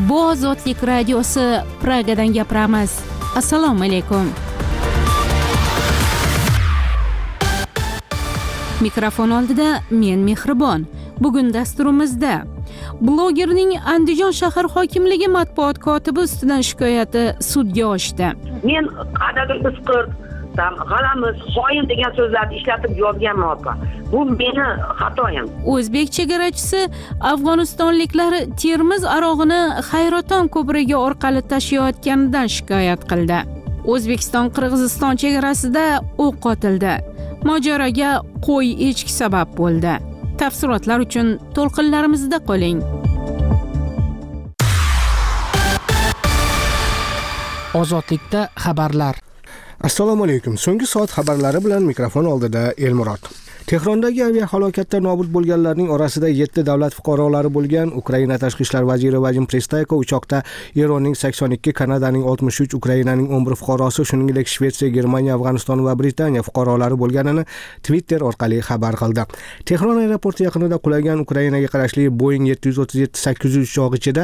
Bu Ozodlik radiosi Pragadan gapiramiz. Assalomu alaykum. Mikrofon oldida men Mehribon. Bugun dasturimizda blogerning Andijon shahar hokimligi matbuot kotibi ustidan shikoyati sudga oshdi. Men qadag'ir isqir, g'alamiz, xoin degan so'zlarni ishlatib yozganman opa. Bu meni xatoyim. O'zbek chegarachisi afg'onistonliklar Termiz arog'ini Hayraton ko'prigi orqali tashiyotganidan shikoyat qildi. O'zbekiston-Qirg'iziston chegarasida o'q otildi. Mojaroga qo'y echki sabab bo'ldi. Tafsilotlar uchun to'lqinlarimizda qoling. Ozodlikda xabarlar. Assalomu alaykum. So'nggi soat xabarlari bilan mikrofon oldida Elmurod. Tehrondagi aviahalokatda nobud bo'lganlarning orasida 7 davlat fuqarolari bo'lgan Ukraina tashqi ishlar vaziri Vadim Pristayko uchoqda Eronning 82, Kanadaning 63, Ukrainaning 11 fuqarosi, shuningdek Shvetsiya, Germaniya, Afg'oniston va Britaniya fuqarolari bo'lganini Twitter orqali xabar qildi. Tehron aeroporti yaqinida qulagan Ukrainaga qarashli Boeing 737-800 uchoq ichida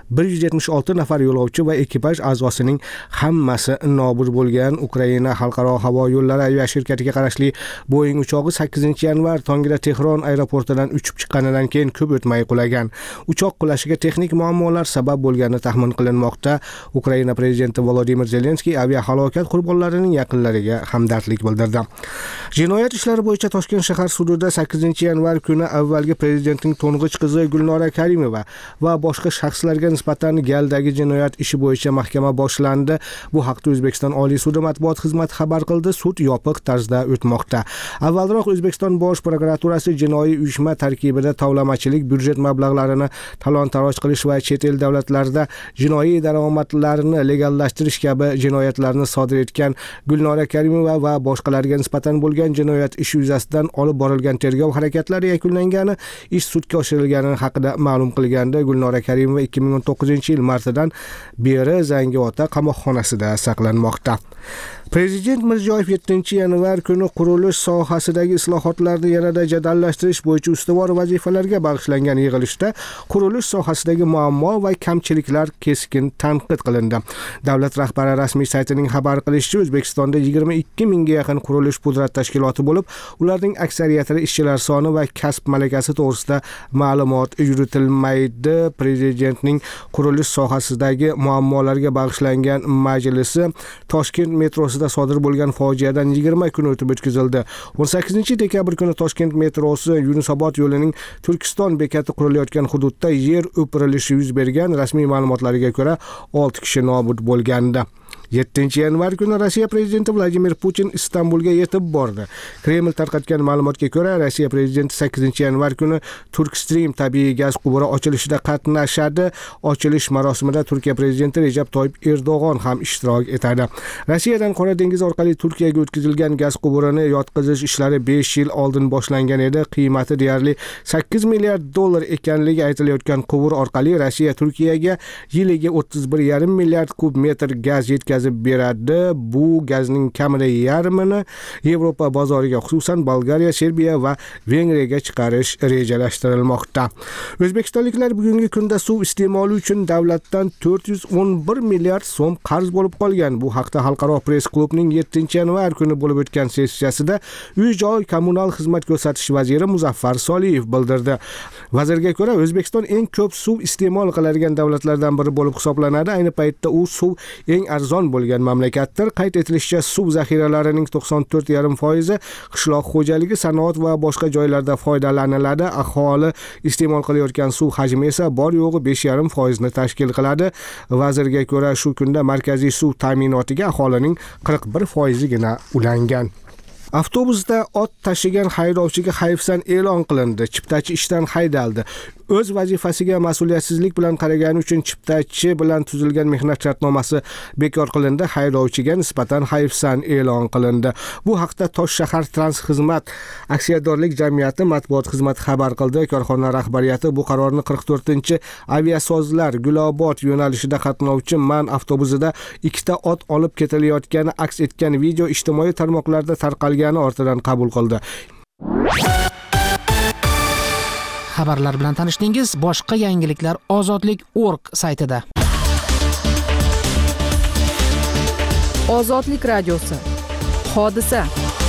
176 nafar yo'lovchi va ekipaj a'zosining hammasi nobud bo'lgan. Ukraina xalqaro havo yo'llari aviashirkatiga qarashli Boeing uchog'i 8 yanvar tongida Tehron aeroportidan uchib chiqqanidan keyin ko'p o'tmay qulagan. Uchoq qulashiga texnik muammolar sabab bo'lgani taxmin qilinmoqda. Ukraina prezidenti Volodimir Zelenskiy aviahalokat qurbonlarining yaqinlariga hamdardlik bildirdi. Jinoyat ishlari bo'yicha Toshkent shahar sudida 8 yanvar kuni avvalgi prezidentning to'ng'ich qizi Gulnora Karimova va boshqa shaxslarga nisbatan galdagi jinoyat ishi bo'yicha mahkama boshlandi. Bu haqda O'zbekiston Oliy sudi matbuot xizmati xabar qildi. Sud yopiq tarzda o'tmoqda. Avvalroq O'zbekiston Bosh prokuraturasi jinoiy uyushma tarkibida tovlamachilik, byudjet mablag'larini talon-taroj qilish va chet el davlatlarida jinoiy daromadlarni legallashtirish kabi jinoyatlarni sodir etgan Gulnora Karimova va boshqalarga nisbatan bo'lgan jinoyat ishi yuzasidan olib borilgan tergov harakatlari yakunlangani, ish sudga oshirilgani haqida ma'lum qilganda Gulnora Karimova 2019-yil martidan beri Zangiota qamoqxonasida saqlanmoqda. Prezident Mirziyoyev 7-yanvar kuni qurilish sohasidagi islohotlarni yanada jadallashtirish bo'yicha ustuvor vazifalarga bag'ishlangan yig'ilishda qurilish sohasidagi muammo va kamchiliklar keskin tanqid qilindi. Davlat rahbari rasmiy saytining xabar qilishicha, O'zbekistonda 22 mingga yaqin qurilish pudrat tashkiloti bo'lib, ularning aksariyatida ishchilar soni va kasb malakasi to'g'risida ma'lumot yuritilmaydi. Prezidentning qurilish sohasidagi muammolarga bag'ishlangan majlisi Toshkent metrosida sodir bo'lgan fojiadan 20 kun o'tib o'tkazildi. 18 dekabr kuni Toshkent metrosi Yunusobod yo'lining Turkiston bekati qurilayotgan hududda yer o'pirilishi yuz bergan. Rasmiy ma'lumotlarga ko'ra 6 kishi nobud bo'lgandi. 7 yanvar kuni Rossiya prezidenti Vladimir Putin Istanbulga yetib bordi. Kreml tarqatgan ma'lumotga ko'ra, Rossiya prezidenti 8 yanvar kuni Turkstream tabiiy gaz quvuri ochilishida qatnashadi. Ochilish marosimida Turkiya prezidenti Recep Tayyip Erdo'g'on ham ishtirok etadi. Rossiyadan Qora dengiz orqali Turkiyaga o'tkazilgan gaz quvurini yotqizish ishlari 5 yil oldin boshlangan edi. Qiymati deyarli 8 milliard dollar ekanligi aytilayotgan quvur orqali Rossiya Turkiyaga yiliga 31,5 milliard kub metr gaz yetkazib beradi. Bu gazning kamida yarmini Yevropa bozoriga, xususan Bolgariya, Serbiya va Vengriyaga chiqarish rejalashtirilmoqda. O'zbekistonliklar bugungi kunda suv iste'moli uchun davlatdan 411 milliard so'm qarz bo'lib qolgan. Bu haqda Xalqaro press klubning 7 yanvar kuni bo'lib o'tgan sessiyasida Uy-joy kommunal xizmat ko'rsatish vaziri Muzaffar Soliyev bildirdi. Vazirga ko'ra, O'zbekiston eng ko'p suv iste'mol qiladigan davlatlardan biri bo'lib hisoblanadi. Ayni paytda u suv eng arzon bo'lgan mamlakatdir. Qayd etilishicha, suv zaxiralarining 94,5% qishloq xo'jaligi, sanoat va boshqa joylarda foydalaniladi. Aholi iste'mol qilayotgan suv hajmi esa bor yo'g'i 5,5% tashkil qiladi. Vazirga ko'ra, shu kunda markaziy suv ta'minotiga aholining 41%gina ulangan. Avtobusda ot tashigan haydovchiga hayfsan e'lon qilindi. Chiptachi ishdan haydaldi. O'z vazifasiga mas'uliyatsizlik bilan qaragani uchun chiptachi bilan tuzilgan mehnat shartnomasi bekor qilindi. Haydovchiga nisbatan hayfsan e'lon qilindi. Bu haqda Tosh shahar Transxizmat aksiyadorlik jamiyati matbuot xizmati xabar qildi. Korxona rahbariyati bu qarorni 44-aviasozlar Gulobod yo'nalishida qatnovchi MAN avtobusida 2 ta ot olib ketilayotgani aks etgan video ijtimoiy tarmoqlarda tarqalgani ortidan qabul qildi. xabarlar bilan tanishdingiz. Boshqa yangiliklar ozodlik.org saytida. Ozodlik radiosi. Hodisa.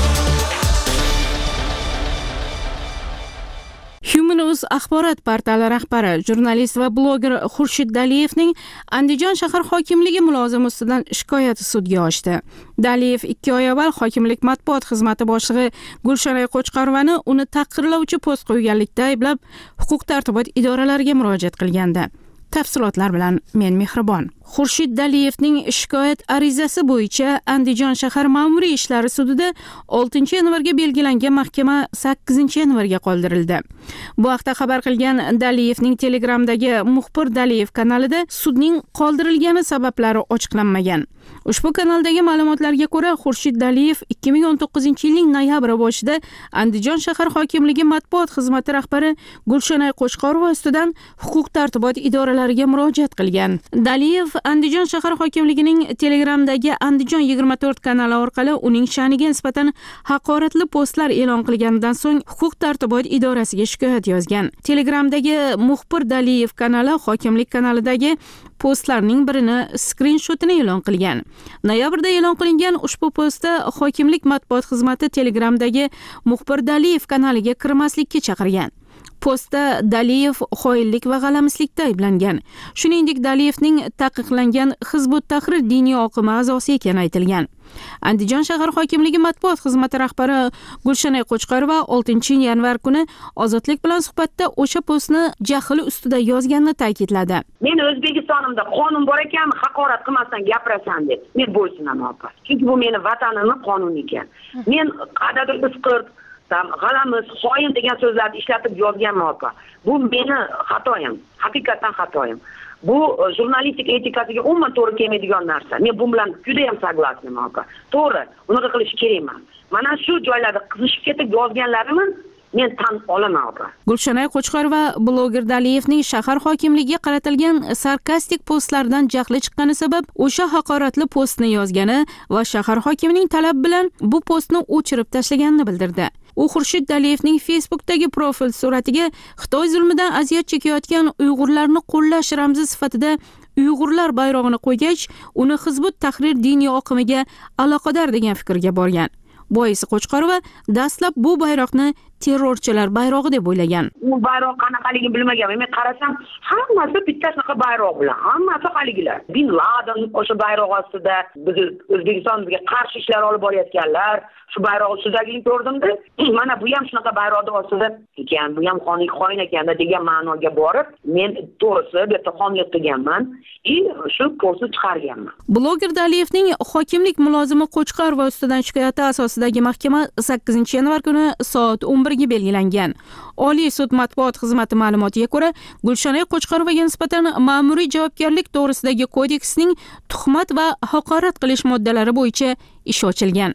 Human.uz axborot portali rahbari, jurnalist va bloger Xurshid Daliyevning Andijon shahar hokimligi mulozimi ustidan shikoyati sudga oshdi. Daliyev 2 oy avval hokimlik matbuot xizmati boshlig'i Gulshanay Qo'chqorovani uni tahqirlovchi post qo'yganlikda ayblab, huquq-tartibot idoralariga murojaat qilgandi. Tafsilotlar bilan men Mehribon. Xurshid Daliyevning shikoyat arizasi bo'yicha Andijon shahar ma'muriy ishlari sudida 6-yanvarga belgilangan mahkama 8-yanvarga qoldirildi. Bu haqda xabar qilgan Daliyevning Telegramdagi Muxbir Daliyev kanalida sudning qoldirilgani sabablari ochiqlanmagan. Ushbu kanaldagi ma'lumotlarga ko'ra, Xurshid Daliyev 2019-yilning noyabr boshida Andijon shahar hokimligi matbuot xizmati rahbari Gulshanay Qo'chqorova ustidan huquq-tartibot idoralariga murojaat qilgan. Daliyev Andijon shahar hokimligining Telegramdagi Andijon 24 kanali orqali uning sha'niga nisbatan haqoratli postlar e'lon qilganidan so'ng huquq-tartibot idorasiga shikoyat yozgan. Telegramdagi Muxbir Daliyev kanali hokimlik kanalidagi postlarning birini skrinshotini e'lon qilgan. Noyabrda e'lon qilingan ushbu postda hokimlik matbuot xizmati Telegramdagi Muxbir Daliyev kanaliga kirmaslikka chaqirgan. Postda Daliyev xoinlik va g'alamislikda ayblangan. Shuningdek, Daliyevning taqiqlangan Hizbut Tahrir diniy oqimi a'zosi ekani aytilgan. Andijon shahar hokimligi matbuot xizmati rahbari Gulshanay Qo'chqorova 6-yanvar kuni Ozodlik bilan suhbatda o'sha postni jahli ustida yozganini ta'kidladi. Men O'zbekistonimda qonun bor ekan, haqorat qilmasdan gapirasan deb. Men bo'ysunaman opa. Chunki bu meni vatanimning qonuni ekan. Men qadrli isqirt, g'alamis, xoin degan so'zlarni ishlatib yozganman opa. Bu meni xatoyim, haqiqatan xatoyim. Bu jurnalistik etikasiga umuman to'g'ri kelmaydigan narsa. Men bu bilan juda ham soglasiman opa. To'g'ri, unaqa qilish kerak emas. Mana shu joylarda qizishib ketib yozganlarimni men tan olaman opa. Gulshanay Qo'chqorova bloger Daliyevning shahar hokimligiga qaratilgan sarkastik postlardan jahli chiqqani sabab o'sha haqoratli postni yozgani va shahar hokimining talab bilan bu postni o'chirib tashlaganini bildirdi. U Xurshid Daliyevning Facebookdagi profil suratiga Xitoy zulmidan aziyat chekayotgan Uyg'urlarni qo'llash ramzi sifatida Uyg'urlar bayrog'ini qo'ygach, uni Hizbut Tahrir diniy oqimiga aloqador degan fikrga borgan. Boisi Qo'chqorova dastlab bu bayroqni terrorchilar bayrog'i deb o'ylagan. U bayroq qanaqaligini bilmaganman. Men qarasam, hammasi bitta shunaqa bayroq bilan, hammasi haligilar. Bin Laden o'sha bayroq ostida biz O'zbekistonga qarshi ishlar olib borayotganlar, shu bayroq ustidagini ko'rdimda, mana bu ham shunaqa bayroqning ostida ekan, bu ham xoin ekanda degan ma'noga borib, men to'g'risi bu yerda xonlik qilganman, shu postni chiqarganman. Bloger Daliyevning hokimlik mulozimi Qo'chqorova ustidan shikoyati asosidagi mahkama 8-yanvar kuni soat 11ga belgilangan. Oliy sud matbuot xizmati ma'lumotiga ko'ra, Gulshanay Qo'chqorovaga nisbatan ma'muriy javobgarlik to'g'risidagi kodeksning tuhmat va haqorat qilish moddalari bo'yicha ish ochilgan.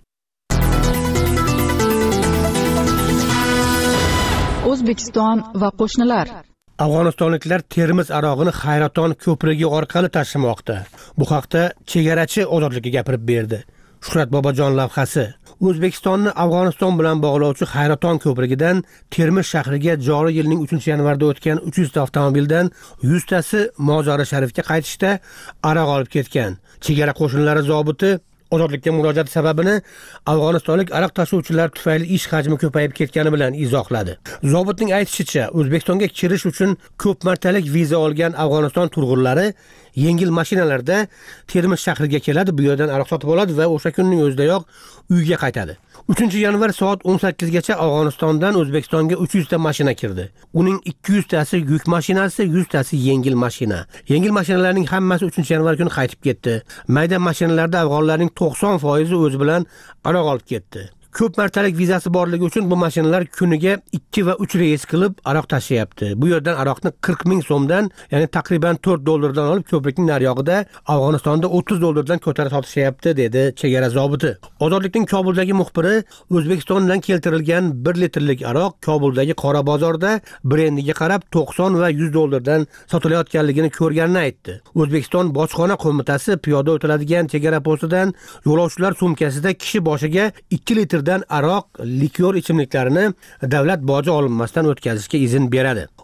O'zbekiston va qo'shnilar. Afg'onistonliklar Termiz arog'ini Hayraton ko'prigi orqali tashimoqda. Bu haqda chegarachi Ozodlikka gapirib berdi. Shuhrat Bobojon lavhasi. O'zbekistonni Afg'oniston bilan bog'lovchi Hayraton ko'prigidan Termiz shahriga joriy yilning 3-yanvarda o'tgan 300 ta avtomobildan 100 tasi Mozori Sharifga qaytishda aroq olib ketgan. Chegara qo'shinlari zobiti Ozodlikka murojaat sababini afg'onistonlik aroq tashuvchilar tufayli ish hajmi ko'payib ketgani bilan izohladi. Zobitning aytishicha, O'zbekistonga kirish uchun ko'p martalik viza olgan Afg'oniston turg'unlari yengil mashinalarda Termiz shahriga keladi, bu yerdan aroq sotib oladi va o'sha kunning o'zidayoq uyga qaytadi. 3-yanvar soat 18 gacha Afg'onistondan O'zbekistonga 300 ta mashina kirdi. Uning 200 tasi yuk mashinasi, 100 tasi yengil mashina. Yengil mashinalarning hammasi 3-yanvar kuni qaytib ketdi. Mayda mashinalarda afg'onlarning 90% o'zi bilan aroq olib ketdi. Ko'p martalik vizasi borligi uchun bu mashinalar kuniga 2 va 3 reys qilib aroq tashiyapti. Bu yerdan aroqni 40 ming so'mdan, ya'ni taqriban $4 olib ko'prikning nariyog'ida Afg'onistonda $30 ko'tarib sotishyapti, dedi chegara zobiti. Ozodlikning Kobuldagi muxbiri O'zbekistondan keltirilgan 1 litrlik aroq Kobuldagi qora bozorda brendiga qarab $90 va $100 sotilayotganligini ko'rganini aytdi. O'zbekiston bojxona qo'mitasi piyoda o'tiladigan chegara postidan yo'lovchilar sumkasida kishi boshiga 2 litrdan aroq, likyor ichimliklarini davlat boji olinmasdan o'tkazishga izn beradi.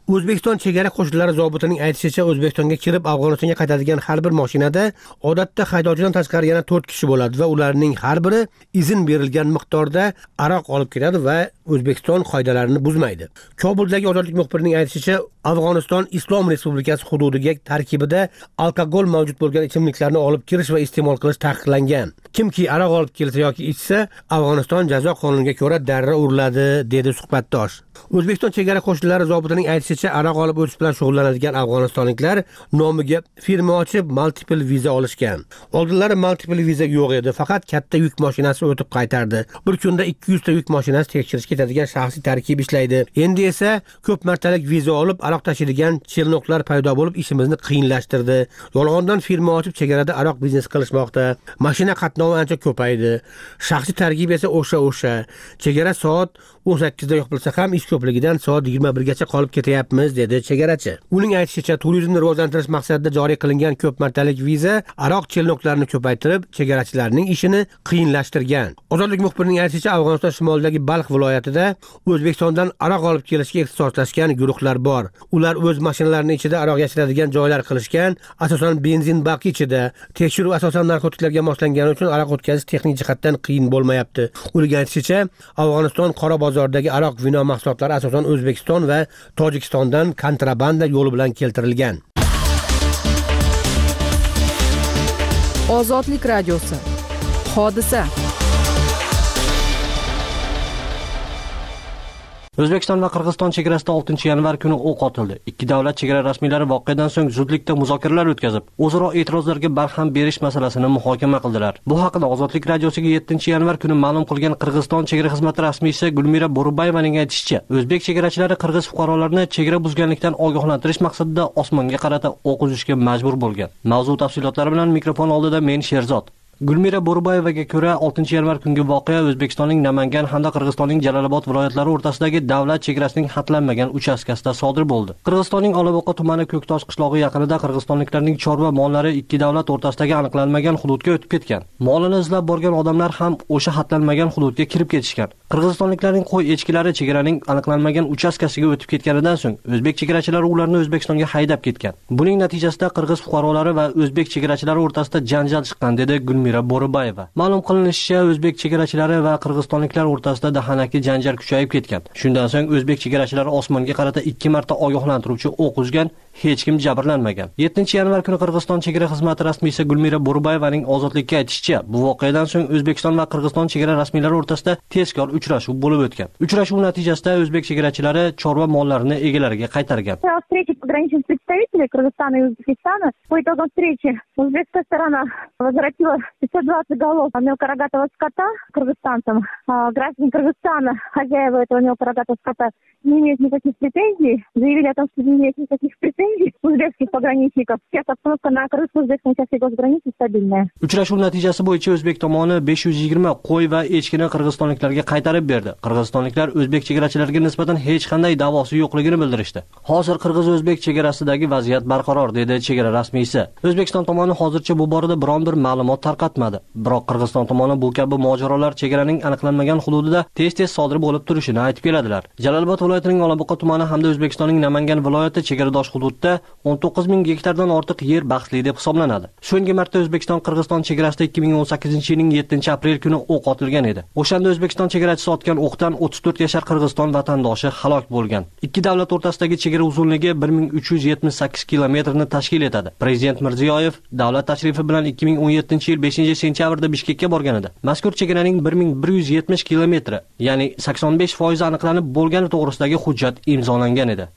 O'zbekiston chegara qo'shinlari zobitining aytishicha, O'zbekistonga kirib Afg'onistonga qaytadigan har bir mashinada odatda haydovchidan tashqari yana 4 kishi bo'ladi va ularning har biri izn berilgan miqdorda aroq olib keladi va O'zbekiston qoidalarini buzmaydi. Kobuldagi ozodlik muxbirining aytishicha, Afg'oniston Islom Respublikasi hududiga tarkibida alkogol mavjud bo'lgan ichimliklarni olib kirish va iste'mol qilish taqiqlangan. Kimki aroq olib kelsa yoki ichsa, Afg'oniston jazo qonuniga ko'ra darra uriladi, dedi suhbatdosh. O'zbekiston chegara qo'shinlari zobitining aytishicha, aroq olib o'tish bilan shug'ullanadigan afg'onistonliklar nomiga firma ochib, multiple viza olishgan. Oldinlari multiple viza yo'q edi, faqat katta yuk mashinasi o'tib qaytardi. Bir kunda 200 ta yuk mashinasi tekshirishga ketadigan shaxsiy tarkib ishlaydi. Endi esa ko'p martalik viza olib, aroq tashiydigan chelnoqlar paydo bo'lib, ishimizni qiyinlashtirdi. Yolg'ondan firma ochib chegarada aroq biznes qilishmoqda. Mashina qatnovi ancha ko'paydi. Shaxsiy tarkib esa o'sha. Chegara soat 18 da yopilsa ham ish ko'pligidan soat 21 gacha qolib ketyapmiz, dedi chegarachi. Uning aytishicha, turizmni rivojlantirish maqsadida joriy qilingan ko'p martalik viza aroq chelnoqlarini ko'paytirib, chegarachilarning ishini qiyinlashtirgan. Ozodlik muxbirining aytishicha, Afg'oniston shimolidagi Balx viloyatida O'zbekistondan aroq olib kelishga ixtisoslashgan guruhlar bor. Ular o'z mashinalarining ichida aroq yashiradigan joylar qilishgan, asosan benzin baki ichida. Tekshiruv asosan narkotiklarga moslangani uchun aroq o'tkazish texnik jihatdan qiyin bo'lmayapti. Uning aytishicha, Afg'oniston qora bozordagi aroq vino mahsulotlari asosan O'zbekiston va Tojikistondan kontrabanda yo'li bilan keltirilgan. Ozodlik radiosi. Hodisa. O'zbekiston va Qirg'iziston chegarasida 6-yanvar kuni o'q otildi. Ikki davlat chegara rasmiylari voqeadan so'ng zudlikda muzokaralar o'tkazib, o'zaro e'tirozlarga barham berish masalasini muhokama qildilar. Bu haqida Ozodlik radiosiga 7-yanvar kuni ma'lum qilgan Qirg'iziston chegara xizmati rasmiysi Gulmira Bo'rubayevaning aytishicha, o'zbek chegarachilari qirg'iz fuqarolarini chegara buzganlikdan ogohlantirish maqsadida osmonga qarata o'q uzishga majbur bo'lgan. Mavzu tafsilotlari bilan mikrofon oldida men Sherzod. Gulmira Bo'rubayevaga ko'ra 6-yanvar kungi voqea O'zbekistonning Namangan hamda Qirg'izistonning Jalolobod viloyatlari o'rtasidagi davlat chegarasining xatlanmagan uchastkasida sodir bo'ldi. Qirg'izistonning Olavoqa tumani Ko'ktosh qishlog'i yaqinida qirg'izistonliklarning chorva mollari ikki davlat o'rtasidagi aniqlanmagan hududga o'tib ketgan. Molini izlab borgan odamlar ham o'sha xatlanmagan hududga kirib ketishgan. Qirg'izistonliklarning qo'y echkilari chegaraning aniqlanmagan uchastkasiga o'tib ketganidan so'ng o'zbek chegarachilari ularni O'zbekistonga haydab ketgan. Buning natijasida qirg'iz fuqarolari va o'zbek chegarachilari o'rtasida janjal chiqqan, dedi Gulmira Bo'rubayeva. Ma'lum qilinishicha, o'zbek chegarachilari va qirg'izistonliklar o'rtasida dahanaki janjal kuchayib ketgan. Shundan so'ng o'zbek chegarachilari osmonga qarata 2 marta ogohlantiruvchi o'q uzgan, hech kim jabrlanmagan. 7-yanvar kuni Qirg'iziston chegara xizmati rasmiysi Gulmira Bo'rubayevaning Ozodlikka aytishicha, bu voqeadan so'ng O'zbekiston va Qirg'iziston chegara rasmiylari o'rtasida tezkor uchrashuv bo'lib o'tgan. Uchrashuv natijasida o'zbek chegarachilari chorva mollarini egalariga qaytargan. Встречи пограничных представителей Кыргызстана и Узбекистана. По итогам встречи узбекская сторона возвратила 520 голов мелкорогатого скота кыргызстанцам. Граждане Кыргызстана, хозяева этого мелкорогатого скота, не имеют никаких претензий. Заявили о том, что не имеют никаких претензий узбекских пограничников. Сейчас обстановка на кыргызско-узбекской части госграницы стабильная. Uchrashuv natijasi bo'yicha o'zbek tomoni 520 qo'y va echkini qirg'izistonliklarga qaytarib berdi. Qirg'izistonliklar o'zbek chegarachilariga nisbatan hech qanday da'vosi yo'qligini bildirishdi. Hozir qirg'iz-o'zbek chegarasidagi vaziyat barqaror, dedi chegara rasmiysi. O'zbekiston tomoni hozircha bu borada biron bir ma'lumot tarqatmadi. Biroq Qirg'iziston tomoni bu kabi mojarolar chegaraning aniqlanmagan hududida tez-tez sodir bo'lib turishini aytib keladilar. Jalolobod viloyatining Olavoqa tumani hamda O'zbekistonning Namangan viloyati chegaradosh hududda 19,000 gektardan ortiq yer bahsli deb hisoblanadi. So'nggi marta O'zbekiston Qirg'iziston chegarasida 2018-yilning 7-aprel kuni o'q otilgan edi. O'shanda O'zbekiston chegarachisi otgan o'qdan 34 yashar Qirg'iziston vatandoshi halok bo'lgan. Ikki davlat o'rtasidagi chegara uzunligi 1378 kilometrni tashkil etadi. Prezident Mirziyoyev davlat tashrifi bilan 2017-yil 5-sentyabrda Bishkekka borgan edi. Mazkur chegaraning 1170 kilometri, ya'ni 85% aniqlanib bo'lgani to'g'risidagi hujjat imzolangan edi.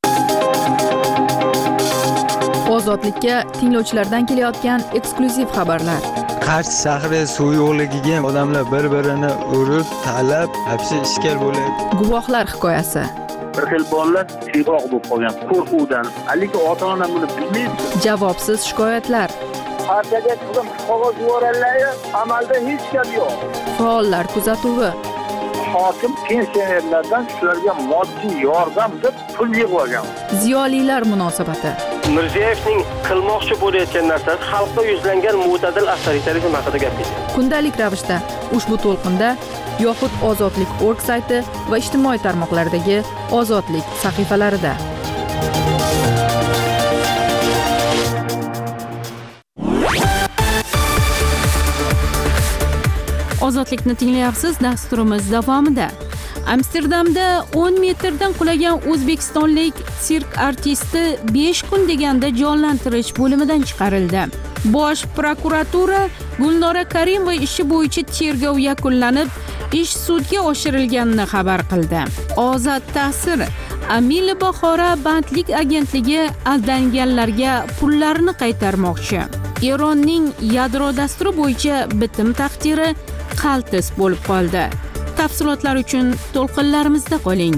Ozodlikka tinglovchilardan kelayotgan eksklyuziv xabarlar. Qarshi shahri suv yo'qligiga odamlar bir-birini urib, talab, hapsi ishkal bo'ladi. Guvohlar hikoyasi. Bir xil bolalar siyroq bo'lib qolgan qo'rquvdan. Lekin ota-ona buni bilmaydi. Javobsiz shikoyatlar. Partiyaga chiqib qog'oz yuborganlar, amalda hech gap yo'q. Faollar kuzatuvi. Hokim pensionerlardan shularga moddiy yordam deb pul yig'ib olgan. Ziyolilar munosabati. Mirziyoyevning qilmoqchi bo'layotgan narsasi xalqqa yuzlangan mo'tadil avtoritarizm haqida gapirdi. Kundalik ravishda ushbu to'lqinda yoxud Ozodlik.org sayti va ijtimoiy tarmoqlardagi Ozodlik sahifalarida. Ozodlikni tinglayapsiz. Dasturimiz davomida Amsterdamda 10 metrdan qulagan o'zbekistonlik sirk artisti 5 kun deganda jonlantirish bo'limidan chiqarildi. Bosh prokuratura Gulnora Karimova ishi bo'yicha tergov yakunlanib, ish sudga oshirilganini xabar qildi. Ozod ta'sir Amili Bahora bandlik agentligi aldanganlarga pullarini qaytarmoqchi. Eronning yadro dasturi bo'yicha bitim taqdiri qaltis bo'lib qoldi. Tafsilotlar uchun to'lqinlarimizda qoling.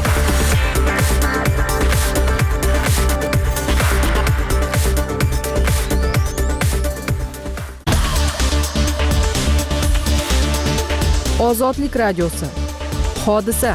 Ozodlik radiosi. Hodisa.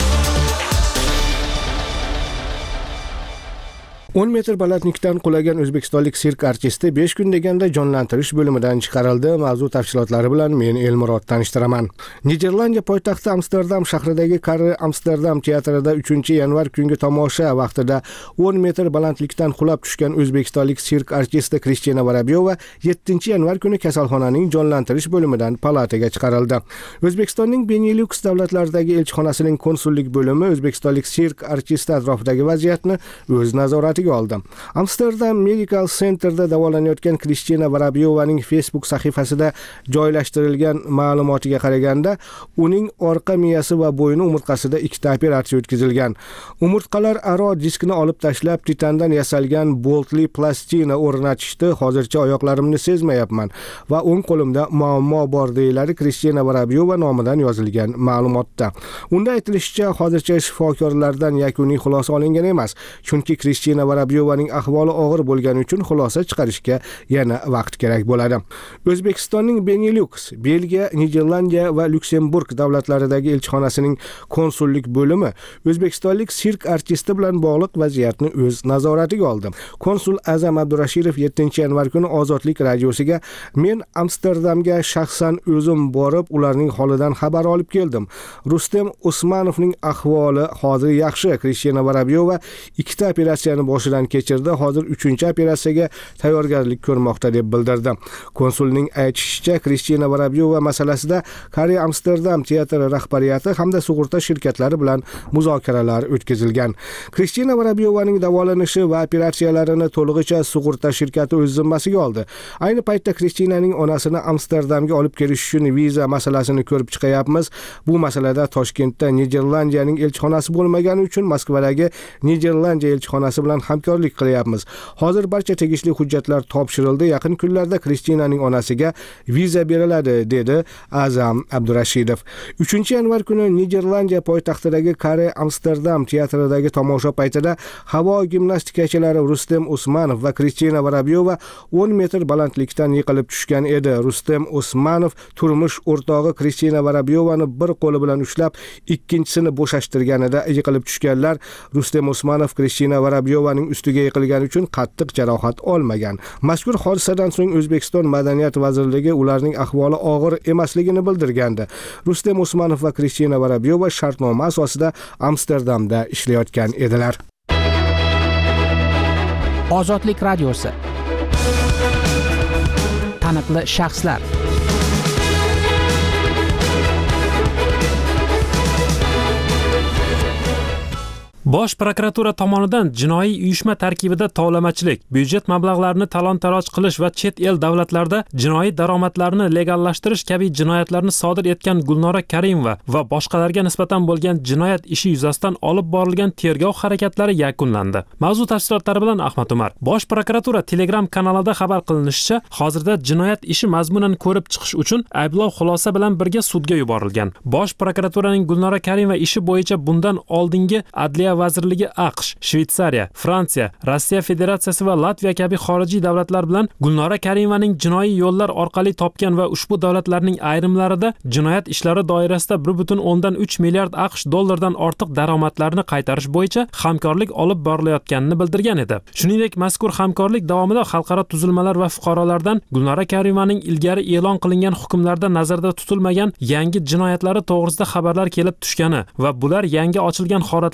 10 metr balandlikdan qulagan o'zbekistonlik sirk artisti 5 kun deganda jonlantirish bo'limidan chiqarildi. Mavzu tafsilotlari bilan men Elmurod tanishtiraman. Niderlandiya poytaxti Amsterdam shahridagi Karre Amsterdam teatrida 3-yanvar kungi tomosha vaqtida 10 metr balandlikdan qulab tushgan o'zbekistonlik sirk artisti Kristina Varabyova 7-yanvar kuni kasalxonaning jonlantirish bo'limidan palataga chiqarildi. O'zbekistonning Benelux davlatlaridagi elchixonasining konsullik bo'limi o'zbekistonlik sirk artisti atrofidagi vaziyatni o'z nazoratiga oldi. Amsterdam Medical Centerda davolanayotgan Kristina Varabyovaning Facebook sahifasida joylashtirilgan ma'lumotiga qaraganda, uning orqa miyasi va bo'yni umurtqasida 2 operatsiya o'tkazilgan. Umurtqalar aro diskni olib tashlab, titandan yasalgan boltli plastina o'rnatishdi. Hozircha oyoqlarimni sezmayapman va o'ng qo'limda muammo bor, deyiladi Kristina Varabyova nomidan yozilgan ma'lumotda. Unda aytilishicha, hozircha shifokorlardan yakuniy xulosa olingan emas, chunki Kristina Varabyovaning ahvoli og'ir bo'lgani uchun xulosa chiqarishga yana vaqt kerak bo'ladi. O'zbekistonning Benelux, Belgiya, Niderlandiya va Lyuksemburg davlatlaridagi elchixonasining konsullik bo'limi o'zbekistonlik sirk artisti bilan bog'liq vaziyatni o'z nazoratiga oldi. Konsul Azam Abdurashidov 7-yanvar kuni Ozodlik radiosiga "Men Amsterdamga shaxsan o'zim borib, ularning holidan xabar olib keldim. Rustem Usmanovning ahvoli hozir yaxshi. Kristina Varabyova 2 operatsiyani boshidan kechirdi. Hozir 3-operatsiyaga tayyorgarlik ko'rmoqda", deb bildirdi. Konsulning aytishicha, Kristina Varabyova masalasida Karre Amsterdam teatri rahbariyati hamda sug'urta shirkatlari bilan muzokaralar o'tkazilgan. Kristina Varabyovaning davolanishi va operatsiyalarini to'lig'icha sug'urta shirkati o'z zimmasiga oldi. Ayni paytda Kristinaning onasini Amsterdamga olib kelish uchun viza masalasini ko'rib chiqayapmiz. Bu masalada Toshkentda Niderlandiyaning elchixonasi bo'lmagani uchun Moskvadagi Niderlandiya elchixonasi bilan hamkorlik qilyapmiz. Hozir barcha tegishli hujjatlar topshirildi. Yaqin kunlarda Kristinaning onasiga viza beriladi, dedi Azam Abdurashidov. 3-yanvar kuni Niderlandiya poytaxtidagi Karre Amsterdam teatridagi tomosha paytida havo gimnastikachilari Rustem Usmanov va Kristina Varabyova 10 metr balandlikdan yiqilib tushgan edi. Rustem Usmanov turmush o'rtog'i Kristina Varabyovani bir qo'li bilan ushlab, ikkinchisini bo'shashtirganida yiqilib tushganlar. Rustem Usmanov Kristina Varabyovaning ustiga yiqilgani uchun qattiq jarohat olmagan. Mazkur hodisadan so'ng O'zbekiston Madaniyat vazirligi ularning ahvoli og'ir emasligini bildirgandi. Rustem Usmanov va Kristina Varabyova shartnoma asosida Amsterdamda ishlayotgan edilar. Ozodlik radiosi. Taniqli shaxslar. Bosh prokuratura tomonidan jinoiy uyushma tarkibida tovlamachilik, byudjet mablag'larini talon-taroj qilish va chet el davlatlarda jinoiy daromadlarni legallashtirish kabi jinoyatlarni sodir etgan Gulnora Karimova va boshqalarga nisbatan bo'lgan jinoyat ishi yuzasidan olib borilgan tergov harakatlari yakunlandi. Mavzu tafsilotlari bilan Ahmad Umar. Bosh prokuratura Telegram kanalida xabar qilinishicha, hozirda jinoyat ishi mazmunan ko'rib chiqish uchun ayblov xulosa bilan birga sudga yuborilgan. Bosh prokuraturaning Gulnora Karimova ishi bo'yicha bundan oldingi adliya vazirligi AQSh, Shveysariya, Fransiya, Rossiya Federatsiyasi va Latviya kabi xorijiy davlatlar bilan Gulnora Karimovaning jinoiy yo'llar orqali topgan va ushbu davlatlarning ayrimlarida jinoyat ishlari doirasida 1.3 milliard AQSh dollardan ortiq daromadlarni qaytarish bo'yicha hamkorlik olib borilayotganini bildirgan edi. Shuningdek, mazkur hamkorlik davomida xalqaro tuzilmalar va fuqarolardan Gulnora Karimovaning ilgari e'lon qilingan hukmlarda nazarda tutilmagan yangi jinoyatlari to'g'risida xabarlar kelib tushgani va bular yangi ochilgan holatlar bo'yicha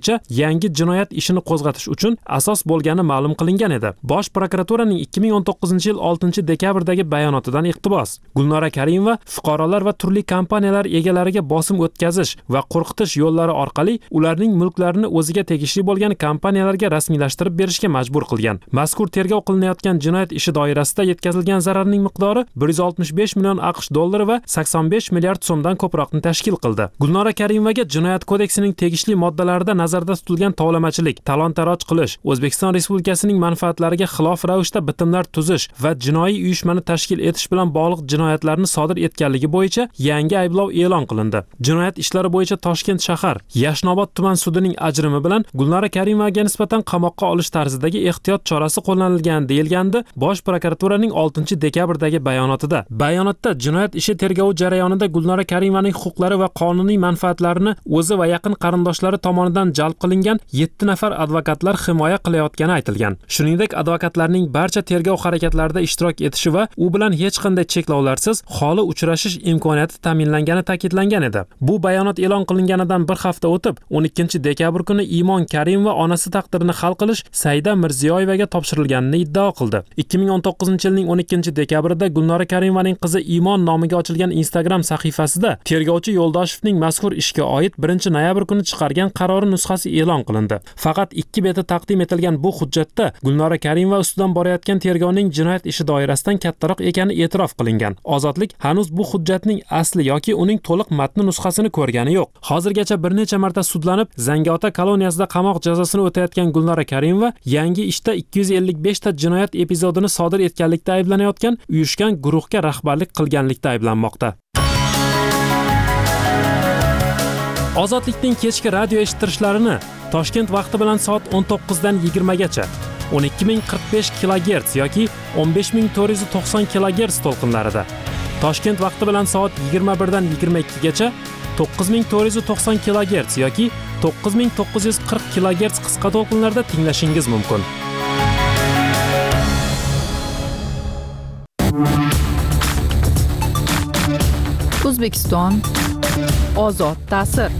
bo'yicha yangi jinoyat ishini qo'zg'atish uchun asos bo'lgani ma'lum qilingan edi. Bosh prokuraturaning 2019-yil 6-dekabrdagi bayonotidan iqtibos. Gulnora Karimova fuqarolar va turli kompaniyalar egalariga bosim o'tkazish va qo'rqitish yo'llari orqali ularning mulklarini o'ziga tegishli bo'lgan kompaniyalarga rasmiylashtirib berishga majbur qilgan. Mazkur tergov qilinayotgan jinoyat ishi doirasida yetkazilgan zararning miqdori 165 million AQSh dollari va 85 milliard so'mdan ko'proqni tashkil qildi. Gulnora Karimovaga Jinoyat kodeksining tegishli moddalarida nazarda tutilgan tovlamachilik, talon-taroj qilish, O'zbekiston Respublikasining manfaatlariga xilof ravishda bitimlar tuzish va jinoiy uyushmani tashkil etish bilan bog'liq jinoyatlarni sodir etganligi bo'yicha yangi ayblov e'lon qilindi. Jinoyat ishlari bo'yicha Toshkent shahar Yashnobod tuman sudining ajrimi bilan Gulnora Karimovaga nisbatan qamoqqa olish tarzidagi ehtiyot chorasi qo'llanilgan deyilgandi Bosh prokuraturaning 6-dekabrdagi bayonotida. Bayonotda jinoyat ishi tergovi jarayonida Gulnora Karimovaning huquqlari va qonuniy manfaatlarini o'zi va yaqin qarindoshlari tomonidan jalb qilingan 7 nafar advokatlar himoya qilayotgani aytilgan. Shuningdek, advokatlarning barcha tergov harakatlarida ishtirok etishi va u bilan hech qanday cheklovlarsiz xoli uchrashish imkoniyati ta'minlangani ta'kidlangan edi. Bu bayonot e'lon qilinganidan bir hafta o'tib, 12-dekabr kuni Imon Karimova onasi taqdirini hal qilish Saida Mirziyoyevaga topshirilganini iddao qildi. 2019-yilning 12-dekabrida Gulnora Karimovaning qizi Imon nomiga ochilgan Instagram sahifasida tergovchi Yo'ldoshevning mazkur ishga oid 1-noyabr kuni chiqargan qarori nusxasi e'lon qilindi. Faqat 2 beti taqdim etilgan bu hujjatda Gulnora Karimova ustidan borayotgan tergovning jinoyat ishi doirasidan kattaroq ekani e'tirof qilingan. Ozodlik hanuz bu hujjatning asli yoki uning to'liq matni nusxasini ko'rgani yo'q. Hozirgacha bir necha marta sudlanib, Zangiota koloniyasida qamoq jazosini o'tayotgan Gulnora Karimova yangi ishda 255 ta jinoyat epizodini sodir etganlikda ayblanayotgan uyushgan guruhga rahbarlik qilganlikda ayblanmoqda. Ozodlikning kechki radio eshittirishlarini Toshkent vaqti bilan soat 19 dan 20 gacha 12045 kHz yoki 15490 kHz to'lqinlarida, Toshkent vaqti bilan soat 21 dan 22 gacha 9490 kHz yoki 9940 kHz qisqa to'lqinlarda tinglashingiz mumkin. O'zbekiston ozod ta'sir.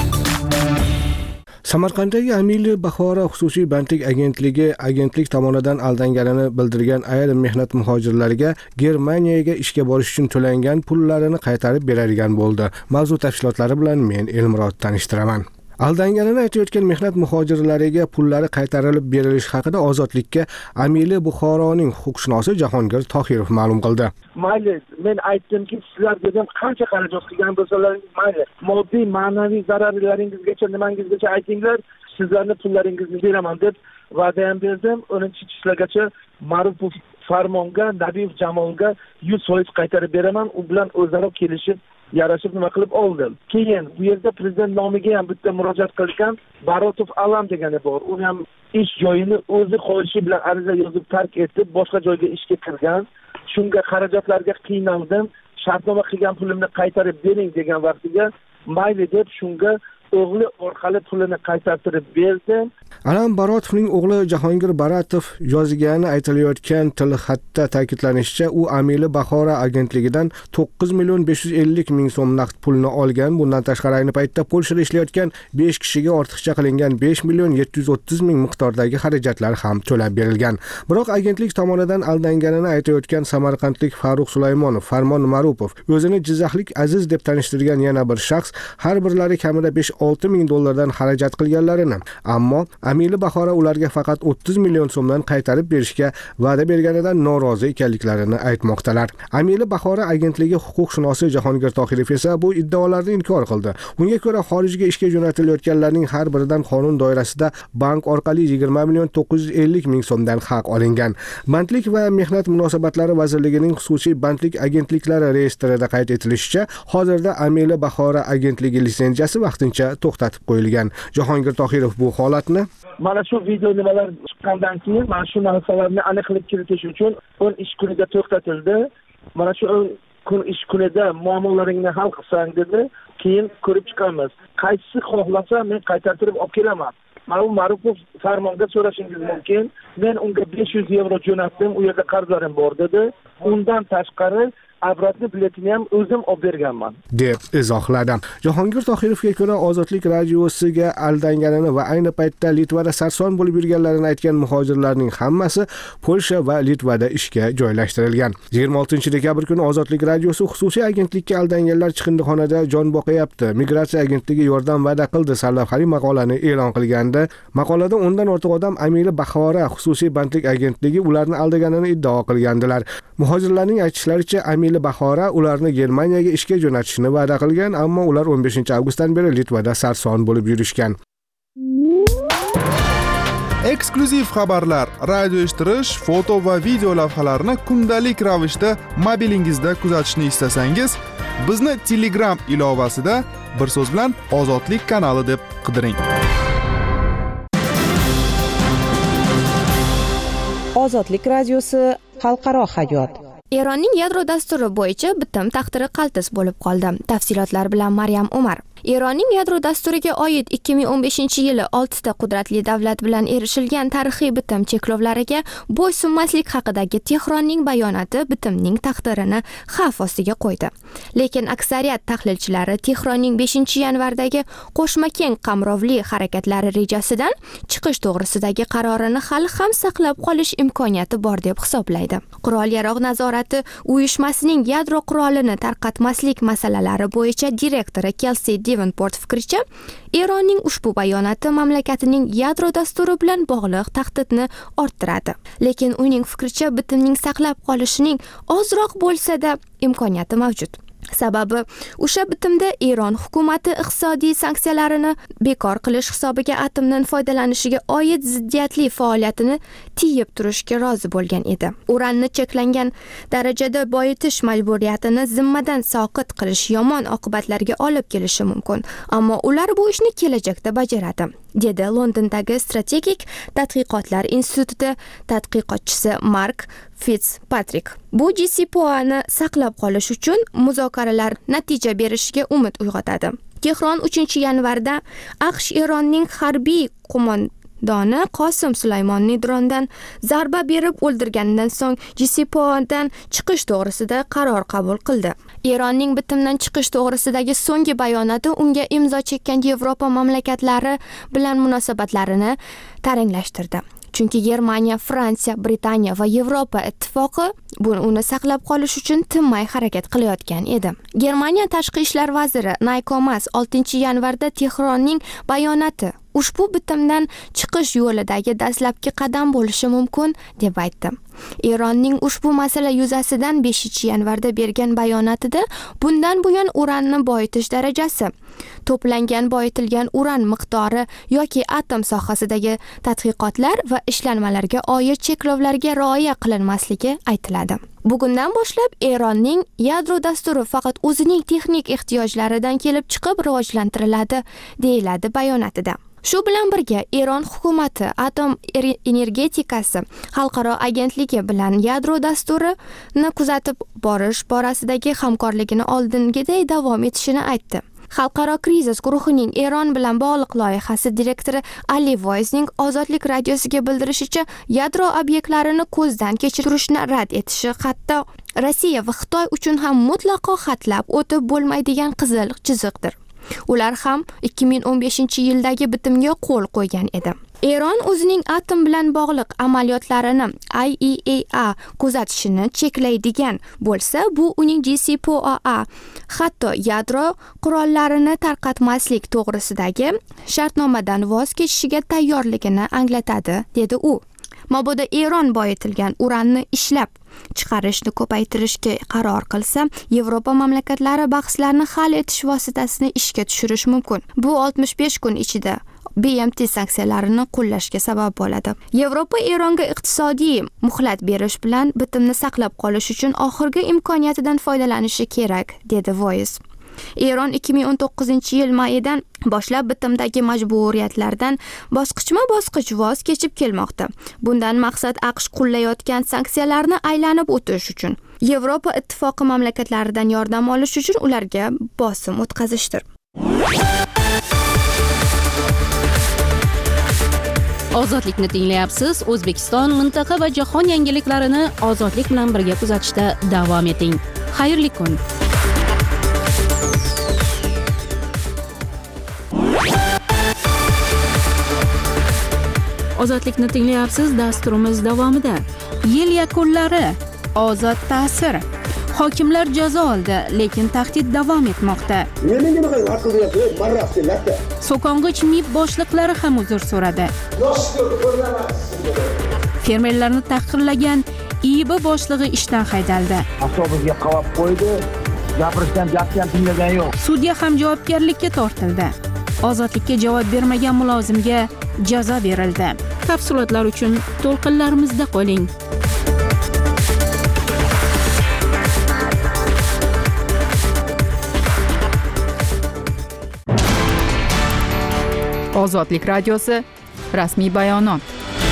Samarqanddagi Amili Bahora xususiy bandlik agentligi agentlik tomonidan aldanganini bildirgan ayrim mehnat muhojirlariga Germaniyaga ishga borish uchun to'langan pullarini qaytarib beradigan bo'ldi. Mavzu tafsilotlari bilan men Elmurod tanishtiraman. Aldanganini aytayotgan mehnat muhojirlariga pullari qaytarilib berilishi haqida Ozodlikka Amili Buxoroning huquqshunosi Jahongir Tohirov ma'lum qildi. Mayli, men aytdimki, sizlar dedim qancha xarajat qilgan bo'lsalaringiz mayli, moddiy, ma'naviy zararlaringizgacha nimangizgacha aytinglar, sizlarni pullaringizni beraman deb va'da ham berdim. 10-chislagacha Ma'rufov Farmonga, Nabiyev Jamolga 100% qaytarib beraman. U bilan o'zaro kelishib yarashib nima qilib oldim. Keyin bu yerda prezident nomiga ham bitta murojaat qilgan Barotov Alam degani bor. U ham ish joyini o'zi qo'yishi bilan ariza yozib tark etib, boshqa joyga ishga kirgan. Shunga xarajatlarga qiynaldim. Shartnoma qilgan pulimni qaytarib bering degan vaqtiga mayli deb shunga o'g'li orqali pulini qaytartirib berdi. Alam Barotovning o'g'li Jahongir Baratov yozgani aytilayotgan tilxatda ta'kidlanishicha, u Amili Bahora agentligidan 9.550.000 so'm naqd pulni olgan. Bundan tashqari ayni paytda Polshada ishlayotgan 5 kishiga ortiqcha qilingan 5.730.000 miqdordagi xarajatlar ham to'lab berilgan. Biroq agentlik tomonidan aldanganini aytayotgan samarqandlik Farruh Sulaymonov, Farmon Ma'rupov, o'zini Jizzaxlik Aziz deb tanishtirgan yana bir shaxs har birlari kamida 5-6 ming dollardan xarajat qilganlarini, ammo Amili Bahora ularga faqat 30 million so'mdan qaytarib berishga va'da berganidan norozi ekanliklarini aytmoqdalar. Amili Bahora agentligi huquqshunosi Jahongir Tohirov esa bu iddaolarni inkor qildi. Unga ko'ra xorijga ishga jo'natilayotganlarning har biridan qonun doirasida bank orqali 20.950.000 so'mdan haq olingan. Bandlik va mehnat munosabatlari vazirligining xususiy bandlik agentliklari reyestrida qayd etilishicha, hozirda Amili Bahora agentligi litsenziyasi vaqtincha to'xtatib qo'yilgan. Jahongir Tohirov bu holatni mana shu video nimalar chiqqandan keyin mana shu narsalarni aniqlik kiritish uchun 10 ish kunida to'xtatildi. Mana shu kun ish kunida muammolaringni hal qilsang dedi, keyin ko'rib chiqamiz. Qaysi xohlasa men qaytartirib olib kelaman. Mana bu Ma'rufov Farmonga so'rashingiz mumkin. Men unga 500 yevro jo'natdim, u yerda qarzlarim bor dedi. Undan tashqari obratni biletini ham o'zim olib berganman deb izohladi. Jahongir Tohirovga ko'ra, Ozodlik radiosiga aldanganini va ayni paytda Litvada sarson bo'lib yurganlarini aytgan muhojirlarning hammasi Polsha va Litvada ishga joylashtirilgan. 26 dekabr kuni Ozodlik radiosi xususiy agentlikka aldanganlar chiqindixonada jon boqayapti. Migratsiya agentligi yordam va'da qildi sarlavhali maqolani e'lon qilganda, maqolada 10 dan ortiq odam Amili Bahora xususiy bandlik agentligi ularni aldaganini iddao qilgandilar. Muhojirlarning aytishlaricha, Amili Bahora ularni Germaniyaga ishga jo'natishni va'da qilgan, ammo ular 15 avgustdan beri Litvada sarson bo'lib yurishgan. Eksklyuziv xabarlar, radio eshittirish, foto va video lavhalarni kundalik ravishda mobilingizda kuzatishni istasangiz, bizni Telegram ilovasida bir so'z bilan Ozodlik kanali deb qidiring. Ozodlik radiosi xalqaro hayot. Eronning yadro dasturi bo'yicha bitim taqdiri qaltis bo'lib qoldi. Tafsilotlar bilan Maryam Umar. Eronning yadro dasturiga oid 2015-yili 6 ta qudratli davlat bilan erishilgan tarixiy bitim cheklovlariga bo'ysunmaslik haqidagi Tehronning bayonoti bitimning taqdirini xavf ostiga qo'ydi. Lekin aksariyat tahlilchilari Tehronning 5-yanvardagi qo'shma keng qamrovli harakatlari rejasidan chiqish to'g'risidagi qarorini hali ham saqlab qolish imkoniyati bor deb hisoblaydi. Qurol-yarog' nazorati uyushmasining yadro qurolini tarqatmaslik masalalari bo'yicha direktori Kelsey Davenport fikricha, Eronning ushbu bayonoti mamlakatining yadro dasturi bilan bog'liq tahdidni orttiradi. Lekin uning fikricha, bitimning saqlab qolishining ozroq bo'lsa-da imkoniyati mavjud. Sababi, o'sha bitimda Eron hukumati iqtisodiy sanksiyalarini bekor qilish hisobiga atomdan foydalanishiga oid ziddiyatli faoliyatini tiyib turishga rozi bo'lgan edi. Uranni cheklangan darajada boyitish majburiyatini zimmadan soqit qilish yomon oqibatlarga olib kelishi mumkin, ammo ular bu ishni kelajakda bajaradi, dedi Londondagi Strategik tadqiqotlar instituti tadqiqotchisi Mark Fitzpatrick. Bu JCPOA'ni saqlab qolish uchun muzokaralar natija berishiga umid uyg'otadi. Tehron 3-yanvarda AQSh Eronning harbiy qo'mondoni Qosim Sulaymonni drondan zarba berib o'ldirganidan so'ng JCPOA'dan chiqish to'g'risida qaror qabul qildi. Eronning bitimdan chiqish to'g'risidagi so'nggi bayonoti unga imzo chekkan Yevropa mamlakatlari bilan munosabatlarini taranglashtirdi. Chunki Germaniya, Fransiya, Britaniya va Yevropa ittifoqi uni saqlab qolish uchun tinmay harakat qilayotgan edi. Germaniya tashqi ishlar vaziri Heiko Maas 6-yanvarda Tehronning bayonoti ushbu bitimdan chiqish yo'lidagi dastlabki qadam bo'lishi mumkin deb aytdi. Eronning ushbu masala yuzasidan 5-yanvarda bergan bayonotida bundan buyon uranni boyitish darajasi, to'plangan boyitilgan uran miqdori yoki atom sohasidagi tadqiqotlar va ishlanmalarga oid cheklovlarga rioya qilinmasligi aytiladi. Bugundan boshlab Eronning yadro dasturi faqat o'zining texnik ehtiyojlaridan kelib chiqib rivojlantiriladi, deyiladi bayonotida. Shu bilan birga Eron hukumati atom energetikasi xalqaro agentligi bilan yadro dasturini kuzatib borish borasidagi hamkorligini oldingiday davom etishini aytdi. Xalqaro krizis guruhining Eron bilan bog'liq loyihasi direktori Ali Voizning Ozodlik radiosiga bildirishicha, yadro obyektlarini ko'zdan kechirishni rad etishi hatto Rossiya va Xitoy uchun ham mutlaqo xatlab o'tib bo'lmaydigan qizil chiziqdir. Ular ham 2015-yildagi bitimga qo'l qo'ygan edi. Eron o'zining atom bilan bog'liq amaliyotlarini IAEA kuzatishini cheklaydigan bo'lsa, bu uning JCPOA, hatto yadro qurollarini tarqatmaslik to'g'risidagi shartnomadan voz kechishiga tayyorligini anglatadi, dedi u. Mabodo Eron boyitilgan uranni ishlab chiqarishni ko'paytirishga qaror qilsa, Yevropa mamlakatlari bahslarni hal etish vositasini ishga tushirish mumkin. Bu 65 kun ichida BMT sanksiyalarini qo'llashga sabab bo'ladi. Yevropa Eronga iqtisodiy muhlat berish bilan bitimni saqlab qolish uchun oxirgi imkoniyatidan foydalanishi kerak, dedi Voiz. Eron 2019-yil mayidan boshlab bitimdagi majburiyatlardan bosqichma-bosqich voz kechib kelmoqda. Bundan maqsad AQSh qo'llayotgan sanksiyalarni aylanib o'tish uchun Yevropa ittifoqi mamlakatlaridan yordam olish uchun ularga bosim o'tkazishdir. Ozodlikni tinglayapsiz. O'zbekiston, mintaqa va jahon yangiliklarini ozodlik bilan birga kuzatishda davom eting. Xayrli kun. Ozodlikni tinglayapsiz. Dasturimiz davomida yil yakunlari, ozod ta'sir. Hokimlar jazo oldi, lekin tahdid davom etmoqda. So'kong'ich MIB boshliqlari ham uzr so'radi. Fermerlarni tahqirlagan IIB boshlig'i ishdan haydaldi. Avtobusga qamab qo'ydi. Gapirishdan gapni ham tinglagan yo'q. Sudya ham javobgarlikka tortildi. Ozodlikka javob bermagan mulozimga jazo berildi. Tafsilotlar uchun to'lqinlarimizda qoling. Ozodlik radiosi rasmiy bayonot.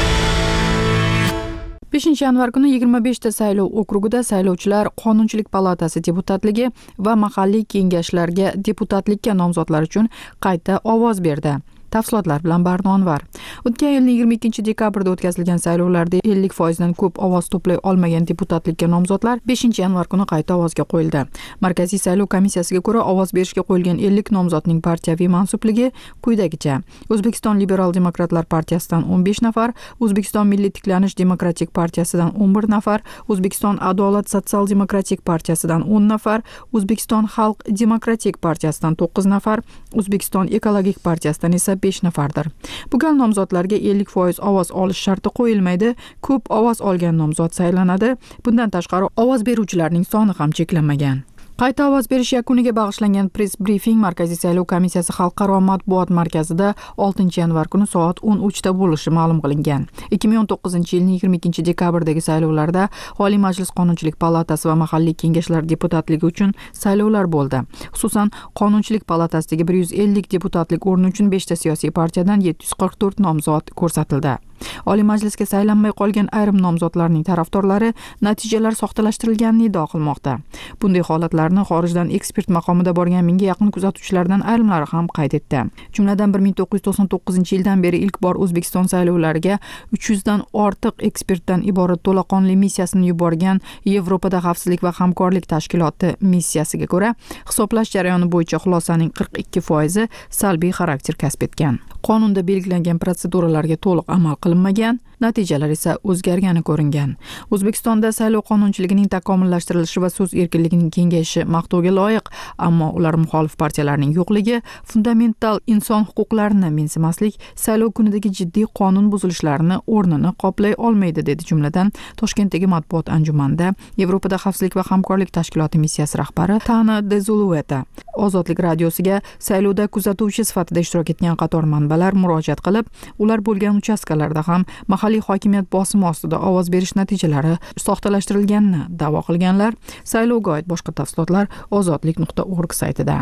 5 yanvar kuni 25 ta saylov okrugida saylovchilar Qonunchilik palatasi deputatligi va mahalliy kengashlarga deputatlikka nomzodlar uchun qayta ovoz berdi. Tafsilotlar bilan Barnonvar. O'tgan yilning 22 dekabrda o'tkazilgan saylovlarda 50% dan ko'p ovoz to'play olmagan deputatlikka nomzodlar 5 yanvar kuni qayta ovozga qo'yildi. Markaziy saylov komissiyasiga ko'ra ovoz berishga qo'yilgan 50 nomzodning partiyaviy mansubligi quyidagicha: O'zbekiston Liberal Demokratlar partiyasidan 15 nafar, O'zbekiston Milliy tiklanish demokratik partiyasidan 11 nafar, O'zbekiston Adolat sotsial demokratik partiyasidan 10 nafar, O'zbekiston Xalq demokratik partiyasidan 9 nafar, O'zbekiston ekologik partiyasidan esa 5 nafardir. Bu gal nomzodlarga 50% ovoz olish sharti qo'yilmaydi. Ko'p ovoz olgan nomzod saylanadi. Bundan tashqari ovoz beruvchilarning soni ham cheklanmagan. Qayta ovoz berish yakuniga bag'ishlangan press briefing Markaziy saylov komissiyasi xalqaro matbuot markazida 6 yanvar kuni soat 13 da bo'lishi ma'lum qilingan. 2019-yilning 22 dekabrdagi saylovlarda Oliy Majlis Qonunchilik palatasi va mahalliy kengashlar deputatligi uchun saylovlar bo'ldi. Xususan, Qonunchilik palatasidagi 150 deputatlik o'rni uchun 5 ta siyosiy partiyadan 744 nomzod ko'rsatildi. Oliy Majlisga saylanmay qolgan ayrim nomzodlarning tarafdorlari natijalar soxtalashtirilganini iddao qilmoqda. Bunday holatlarni xorijdan ekspert maqomida borgan 1000 ga yaqin kuzatuvchilardan ayrimlari ham qayd etdi. Jumladan 1999-yildan beri ilk bor O'zbekiston saylovlariga 300 dan ortiq ekspertdan iborat to'laqonli missiyasini yuborgan Yevropada xavfsizlik va hamkorlik tashkiloti missiyasiga ko'ra, hisoblash jarayoni bo'yicha xulosaning 42% salbiy xarakter kasb etgan. Qonunda belgilangan proseduralarga to'liq amal qilinmagan, natijalar esa o'zgargani ko'ringan. O'zbekistonda saylov qonunchiligining takomillashtirilishi va so'z erkinligining kengayishi maqtovga loyiq, ammo ular muxolif partiyalarning yo'qligi, fundamental inson huquqlarini mensimaslik saylov kunidagi jiddiy qonun buzilishlarini o'rnini qoplay olmaydi, dedi jumladan Toshkentdagi matbuot anjumanida Yevropada xavfsizlik va hamkorlik tashkiloti missiyasi rahbari Tana Dezulueta. Ozodlik radiosiga saylovda kuzatuvchi sifatida ishtirok etgan qator manbalar murojaat qilib, ular bo'lgan uchastkalarda ham mahalliy hokimiyat bosimi ostida ovoz berish natijalari soxtalashtirilganini da'vo qilganlar. Saylovga oid boshqa tafsilotlar ozodlik.org saytida.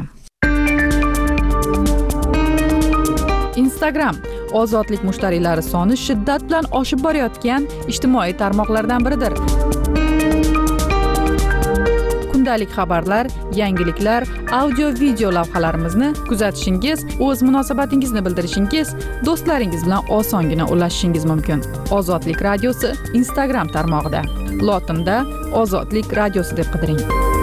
Instagram ozodlik mushtariylari soni shiddat bilan oshib borayotgan ijtimoiy tarmoqlardan biridir. Kundalik xabarlar, yangiliklar, audio-video lavhalarimizni kuzatishingiz, o'z munosabatingizni bildirishingiz, do'stlaringiz bilan osongina ulashishingiz mumkin. Ozodlik radiosi Instagram tarmog'ida. Lotinda Ozodlik radiosi deb qidiring.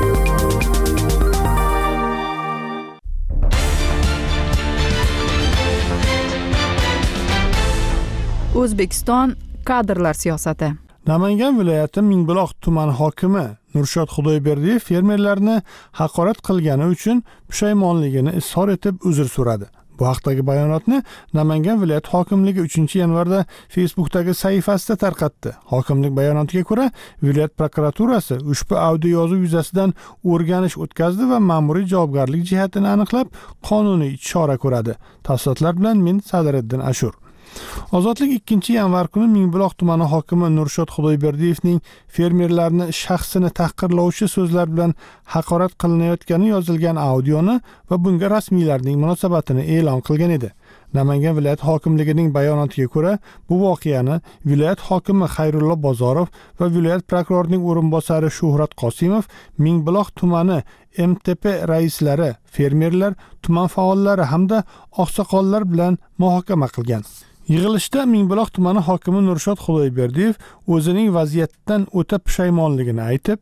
O'zbekiston kadrlar siyosati. Namangan viloyati Mingbuloq tumani hokimi Nurshod Xudoyberdiyev fermerlarni haqorat qilgani uchun pushaymonligini izhor etib uzr so'radi. Bu haqdagi bayonotni Namangan viloyat hokimligi 3-yanvarda Facebook'dagi sahifasida tarqatdi. Hokimlik bayonotiga ko'ra, viloyat prokuraturasi ushbu audio yozuv yuzasidan o'rganish o'tkazdi va ma'muriy javobgarlik jihatini aniqlab, qonuniy chora ko'radi. Tafsilotlar bilan men Sadiriddin Ashur. Ozodlik 2-yanvar kuni Mingbuloq tumani hokimi Nurshod Xudoyberdiyevning fermerlarni shaxsini tahqirlovchi so'zlar bilan haqorat qilinayotgani yozilgan audioni va bunga rasmiylarning munosabatini e'lon qilgan edi. Namangan viloyat hokimligining bayonotiga ko'ra, bu voqeani viloyat hokimi Xayrullo Bozorov va viloyat prokurorining o'rinbosari Shuhrat Qosimov Mingbuloq tumani MTP raislari, fermerlar, tuman faollari hamda oqsoqollar bilan muhokama qilgan. Yig'ilishda Mingbuloq tumani hokimi Nurshod Xudoyberdiyev o'zining vaziyatdan o'ta pushaymonligini aytib,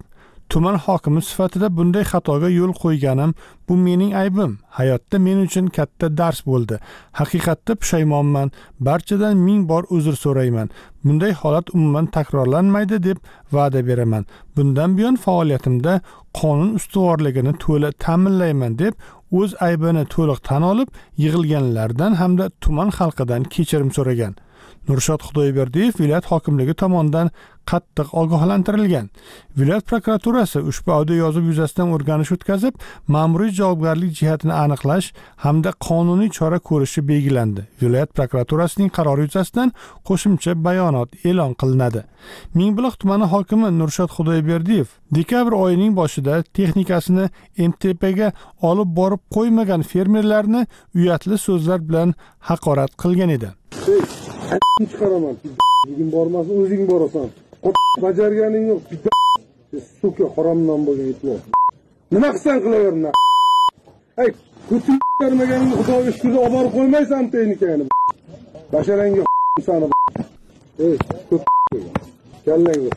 tuman hokimi sifatida bunday xatoga yo'l qo'yganim bu mening aybim. Hayotda men uchun katta dars bo'ldi. Haqiqatda pushaymonman. Barchadan 1000 bor uzr so'rayman. Bunday holat umuman takrorlanmaydi deb va'da beraman. Bundan buyon faoliyatimda qonun ustuvorligini to'la ta'minlayman deb o'z aybini to'liq tan olib, yig'ilganlardan hamda tuman xalqidan kechirim so'ragan. Nurshod Xudoyberdiyev viloyat hokimligi tomonidan qattiq ogohlantirilgan. Viloyat prokuraturasi ushbu audio yozuv yuzasidan o'rganish o'tkazib, ma'muriy javobgarlik jihatini aniqlash hamda qonuniy chora ko'rishi belgilandi. Viloyat prokuraturasining qarori yuzasidan qo'shimcha bayonot e'lon qilinadi. Mingbuloq tumani hokimi Nurshod Xudoyberdiyev dekabr oyining boshida texnikasini MTPga olib borib qo'ymagan fermerlarni uyatli so'zlar bilan haqorat qilgan edi. Chiqaraman. Bugun bormasin, o'zing borasan. Bajarganing yo'q. Suka haromdan bo'lgan itlar. Nima qilsan qilaverma. Ay, ko'tarmaganingni Xudoga shukr olib borib qo'ymaysan texnikani. Basharangga sani. Ey, kallangga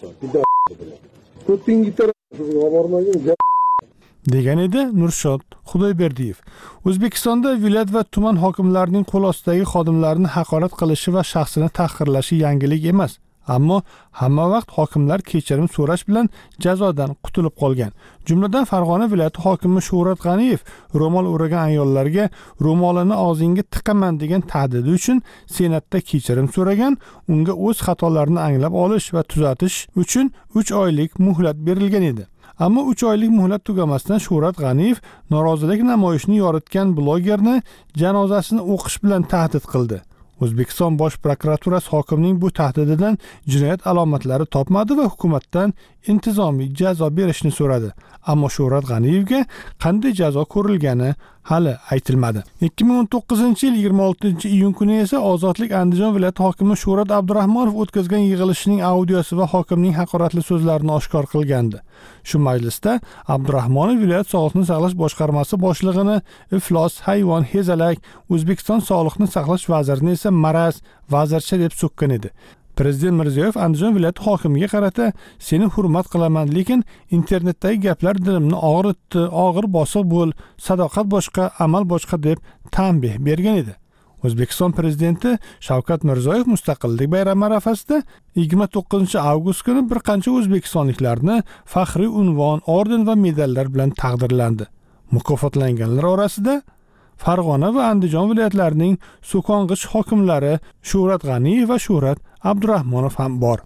ko'ting gitar olib bormagin. degan edi Nurshod Xudoyberdiyev. O'zbekistonda viloyat va tuman hokimlarining qo'l ostidagi xodimlarni haqorat qilishi va shaxsini tahqirlashi yangilik emas. Ammo hamma vaqt hokimlar kechirim so'rash bilan jazodan qutulib qolgan. Jumladan Farg'ona viloyati hokimi Shuhrat G'aniyev ro'mol o'ragan ayollarga ro'molini og'zingga tiqaman degan tahdidi uchun Senatda kechirim so'ragan, unga o'z xatolarini anglab olish va tuzatish uchun 3 oylik muhlat berilgan edi. Ammo 3 oylik muhlat tugamasdan Shuhrat G'aniyev norozilik namoyishini yoritgan blogerni janozasini o'qish bilan tahdid qildi. O'zbekiston Bosh prokuraturasi hokimning bu tahdididan jinoyat alomatlari topmadi va hukumatdan intizomiy jazo berishni so'radi. Ammo Shuhrat G'aniyevga qanday jazo ko'rilgani hali aytilmadi. 2019-yil 26-iyun kuni esa Ozodlik Andijon viloyati hokimi Shuhrat Abdurahmonov o'tkazgan yig'ilishining audiosi va hokimning haqoratli so'zlarini oshkor qilgandi. Shu majlisda Abdurahmonov viloyat sog'liqni saqlash boshqarmasi boshlig'ini iflos, hayvon, hezalak, O'zbekiston sog'liqni saqlash vazirini esa maraz, vazircha deb so'kkan edi. Prezident Mirziyoyev Andijon viloyati hokimiga qarata seni hurmat qilaman, lekin internetdagi gaplar dilimni og'ritdi, og'ir bosiq bo'l, sadoqat boshqa, amal boshqa deb tanbeh bergan edi. O'zbekiston prezidenti Shavkat Mirziyoyev Mustaqillik bayrami arafasida 29-avgust kuni bir qancha o'zbekistonliklarni faxriy unvon, orden va medallar bilan taqdirlandi. Mukofotlanganlar orasida Farg'ona va Andijon viloyatlarining so'kong'ich hokimlari Shuhrat G'aniyev va Shuhrat Abdurahmonov ham bor.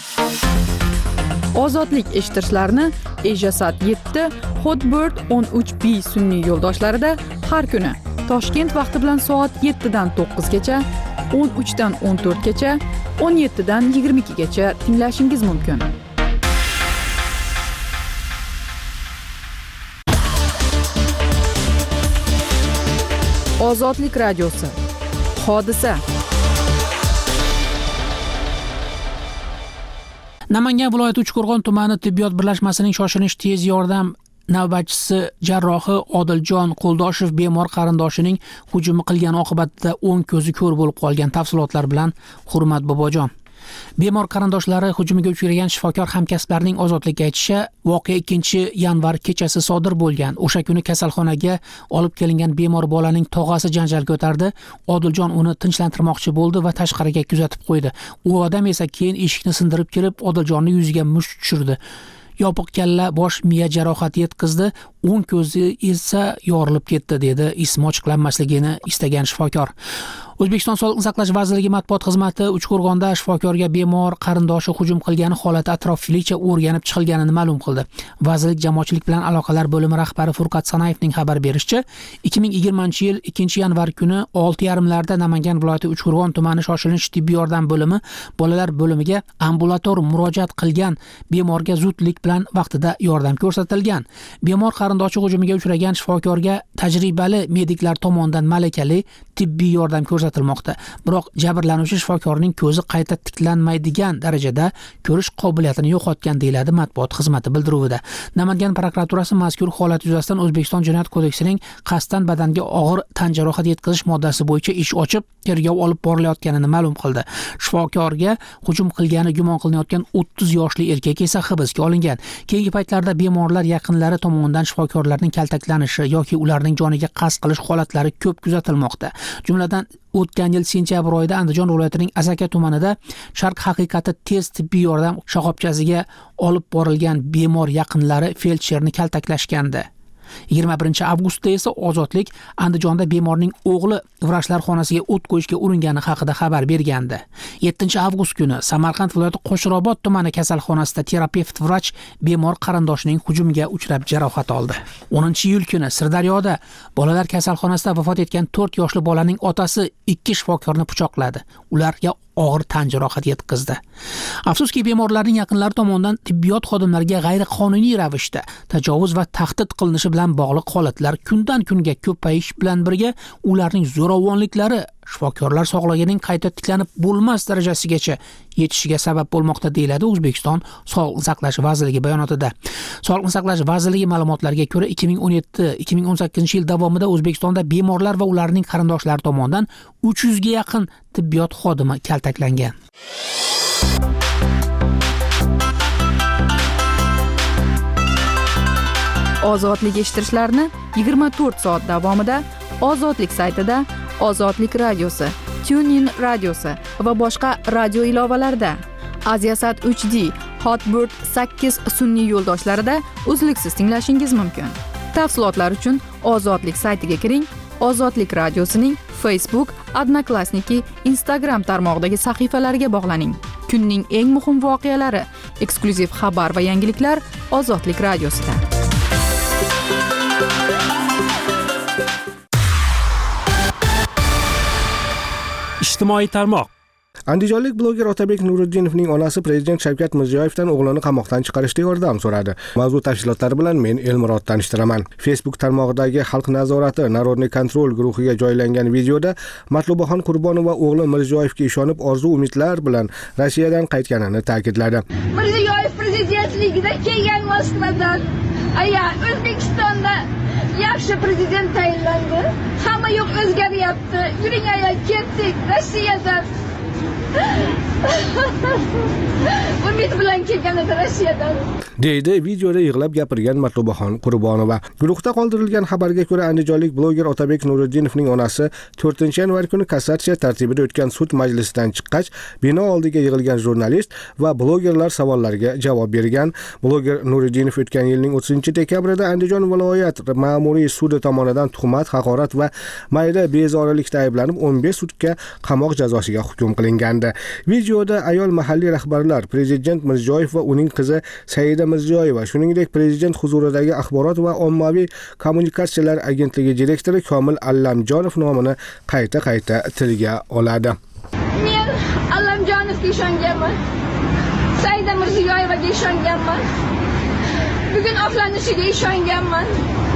Ozodlik eshitishlarini Ejasat 7, Hotbird 13B sun'iy yo'ldoshlarida har kuni Toshkent vaqti bilan soat 7 dan 9 gacha, 13 dan 14 gacha, 17 dan 22 gacha tinglashingiz mumkin. Ozodlik radiosi. Hodisa. Namangan viloyati Uchqo'rg'on tumani tibbiyot birlashmasining shoshilinch tez yordam navbatchisi jarrohi Odiljon Qo'ldoshev bemor qarindoshining hujumi qilgani oqibatida o'ng ko'zi ko'r bo'lib qolgan. Tafsilotlar bilan Hurmat Bobojon. Bemor qarindoshlari hujumiga uchragan shifokor hamkasblarining Ozodlikka aytishicha, voqea 2-yanvar kechasi sodir bo'lgan. O'sha kuni kasalxonaga olib kelingan bemor bolaning tog'asi janjal ko'tardi. Odiljon uni tinchlantirmoqchi bo'ldi va tashqariga kuzatib qo'ydi. U odam esa keyin eshikni sindirib kelib, Odiljonning yuziga musht tushirdi. Yopiq kalla, bosh miya jarohati yetkazdi, o'ng ko'zi esa yorilib ketdi, dedi ismi ochiqlanmasligini istagan shifokor. O'zbekiston Sog'liqni saqlash vazirligi matbuot xizmati Uchqo'rg'onda shifokorga bemor qarindoshi hujum qilgani holati atroflicha o'rganib chiqilganini ma'lum qildi. Vazirlik jamoatchilik bilan aloqalar bo'limi rahbari Furqat Sanayevning xabar berishicha, 2020-yil 2-yanvar kuni 6:30larda Namangan viloyati Uchqo'rg'on tumani shoshilinch tibbiy yordam bo'limi bolalar bo'limiga ambulator murojaat qilgan bemorga zudlik bilan vaqtida yordam ko'rsatilgan. Bemor qarindoshi hujumiga uchragan shifokorga tajribali mediklar tomonidan malakali tibbiy yordam ko'rsatilmoqda. Biroq jabrlanuvchi shifokorning ko'zi qayta tiklanmaydigan darajada ko'rish qobiliyatini yo'qotgan deyiladi matbuot xizmati bildiruvida. Namangan prokuraturasi mazkur holat yuzasidan O'zbekiston Jinoyat kodeksining qasddan badanga og'ir tan jarohati yetkazish moddasi bo'yicha ish ochib, tergov olib borilayotganini ma'lum qildi. Shifokorga hujum qilgani gumon qilinayotgan 30 yoshli erkak esa hibsga olingan. Keyingi paytlarda bemorlar yaqinlari tomonidan shifokorlarning kaltaklanishi yoki ularning joniga qasd qilish holatlari ko'p kuzatilmoqda. Jumladan o'tgan yil sentyabr oyida Andijon viloyatining Asaka tumanida Sharq haqiqati tez tibbiy yordam shoxobchasiga olib borilgan bemor yaqinlari feldsherni kaltaklashgandi. 21 avgustda esa Ozodlik Andijonda bemorning o'g'li vrachlar xonasiga o't qo'yishga uringani haqida xabar bergandi. 7 avgust kuni Samarqand viloyati Qo'shrobod tumani kasalxonasida terapevt vrach bemor qarindoshining hujumiga uchrab jarohat oldi. 10-iyul kuni Sirdaryoda bolalar kasalxonasida vafot etgan 4 yoshli bolaning otasi 2 shifokorni pichoqladi. Ularga og'ir tan jarohati yetkazdi. Afsuski, bemorlarning yaqinlari tomonidan tibbiyot xodimlariga g'ayriqonuniy ravishda tajovuz va tahdid qilinishi bilan bog'liq holatlar kundan kunga ko'payish bilan birga ularning zo'ravonliklari shifokorlar sog'lig'ining qayta tiklanib bo'lmas darajasigacha yetishiga sabab bo'lmoqda deyiladi O'zbekiston Sog'liqni saqlash vazirligi bayonotida. Sog'liqni saqlash vazirligi ma'lumotlariga ko'ra 2017-2018 yil davomida O'zbekistonda bemorlar va ularning qarindoshlari tomonidan 300 ga yaqin tibbiyot xodimi kaltaklangan. Ozodlik eshittirishlarni 24 soat davomida Ozodlik saytida, Ozodlik radiosi, TuneIn radiosi va boshqa radio ilovalarida, Aziasat 3D, Hotbird 8 sun'iy yo'ldoshlarida uzluksiz tinglashingiz mumkin. Tafsilotlar uchun Ozodlik saytiga kiring. Ozodlik radiosining Facebook, Odnoklassniki, Instagram tarmog'idagi sahifalariga bog'laning. Kunning eng muhim voqealari, eksklyuziv xabar va yangiliklar Ozodlik radiosida. Ijtimoiy tarmoq. Andijonlik bloger Otabek Nuriddinovning onasi prezident Shavkat Mirziyoyevdan o'g'lini qamoqdan chiqarishda yordam so'radi. Mavzu tafsilotlari bilan men Elmurod tanishtiraman. Facebook tarmog'idagi Xalq nazorati Narodniy kontrol guruhiga joylangan videoda Matlubaxon Qurbonova o'g'li Mirziyoyevga ishonib orzu-umidlar bilan Rossiyadan qaytganini ta'kidladi. Mirziyoyev prezidentligida kelgan Moskvadan, O'zbekistonda yaxshi prezident tayinlandi. Hamma yo'q o'zgaryapti. Yuring aya, ketdik Rossiyadan. Umid bilan kelgan edi Rossiyadan. deydi videoda yig'lab gapirgan Matlubaxon Qurbonova. Guruhda qoldirilgan xabarga ko'ra Andijonlik bloger Otabek Nuriddinovning onasi 4-yanvar kuni kassatsiya tartibida o'tgan sud majlisidan chiqqach, bino oldiga yig'ilgan jurnalist va blogerlar savollariga javob bergan. Bloger Nuriddinov o'tgan yilning 30-dekabrida Andijon viloyat ma'muriy sudi tomonidan tuhmat, haqorat va mayda bezorilikda ayblanib 15 sutka qamoq jazosiga hukm qilingandi. Videoda ayol mahalliy rahbarlar, prezident Mirziyoyev va uning qizi Saida Mirziyoyeva, shuningdek prezident huzuridagi axborot va ommaviy kommunikatsiyalar agentligi direktori Komil Allamjonov nomini qayta tilga oladi. Men Allamjonovga ishonganman. Saida Mirziyoyevaga ishonganman. Bugun oqlanishiga ishonganman.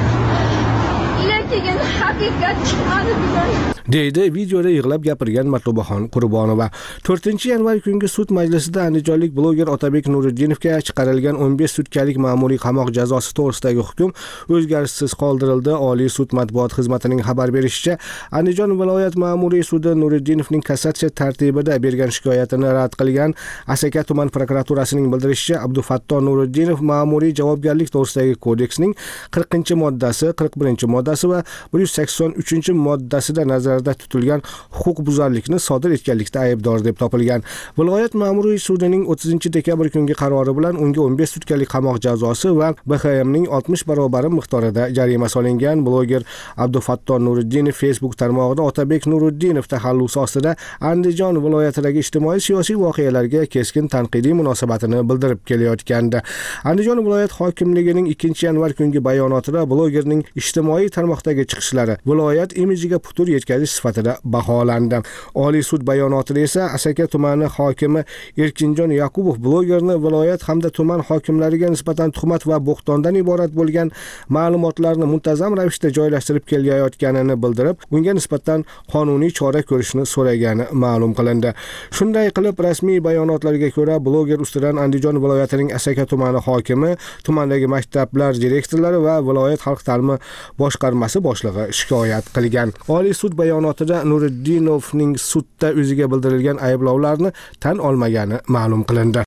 Lekin haqiqat chiqmadi bugun. deydi videoda yig'lab gapirgan Matlubaxon Qurbonova. 4-yanvar kungi sud majlisida andijonlik bloger Otabek Nuriddinovga chiqarilgan 15 sutkalik ma'muriy qamoq jazosi to'g'risidagi hukm o'zgarishsiz qoldirildi. Oliy sud matbuot xizmatining xabar berishicha, Andijon viloyat ma'muriy sudi Nuriddinovning kassatsiya tartibida bergan shikoyatini rad qilgan. Asaka tuman prokuraturasining bildirishicha, Abdufatto Nuriddinov ma'muriy javobgarlik to'g'risidagi kodeksning 40-moddasi, 41-moddasi va 183-moddasida nazarda tutilgan huquqbuzarlikni sodir etganlikda aybdor deb topilgan. Viloyat ma'muriy sudining 30-dekabr kungi qarori bilan unga 15 sutkalik qamoq jazosi va BHMning 60 barobari miqdorida jarima solingan. Bloger Abdufatto Nuriddinov Facebook tarmog'ida Otabek Nuriddinov taxallusi ostida Andijon viloyatidagi ijtimoiy-siyosiy voqealarga keskin tanqidiy munosabatini bildirib kelayotgandi. Andijon viloyat hokimligining 2-yanvar kungi bayonotida blogerning ijtimoiy tarmoqdagi chiqishlari viloyat imijiga putur yetkazish qilish sifatida baholandi. Oliy sud bayonotida esa Asaka tumani hokimi Erkinjon Yaqubov blogerni viloyat hamda tuman hokimlariga nisbatan tuhmat va bo'xtondan iborat bo'lgan ma'lumotlarni muntazam ravishda joylashtirib kelayotganini bildirib, unga nisbatan qonuniy chora ko'rishni so'ragani ma'lum qilindi. Shunday qilib, rasmiy bayonotlarga ko'ra, bloger ustidan Andijon viloyatining Asaka tumani hokimi, tumandagi maktablar direktorlari va viloyat xalq ta'limi boshqarmasi boshlig'i shikoyat qilgan. Oliy sud bayonotida Nuriddinovning sudda o'ziga bildirilgan ayblovlarni tan olmagani ma'lum qilindi.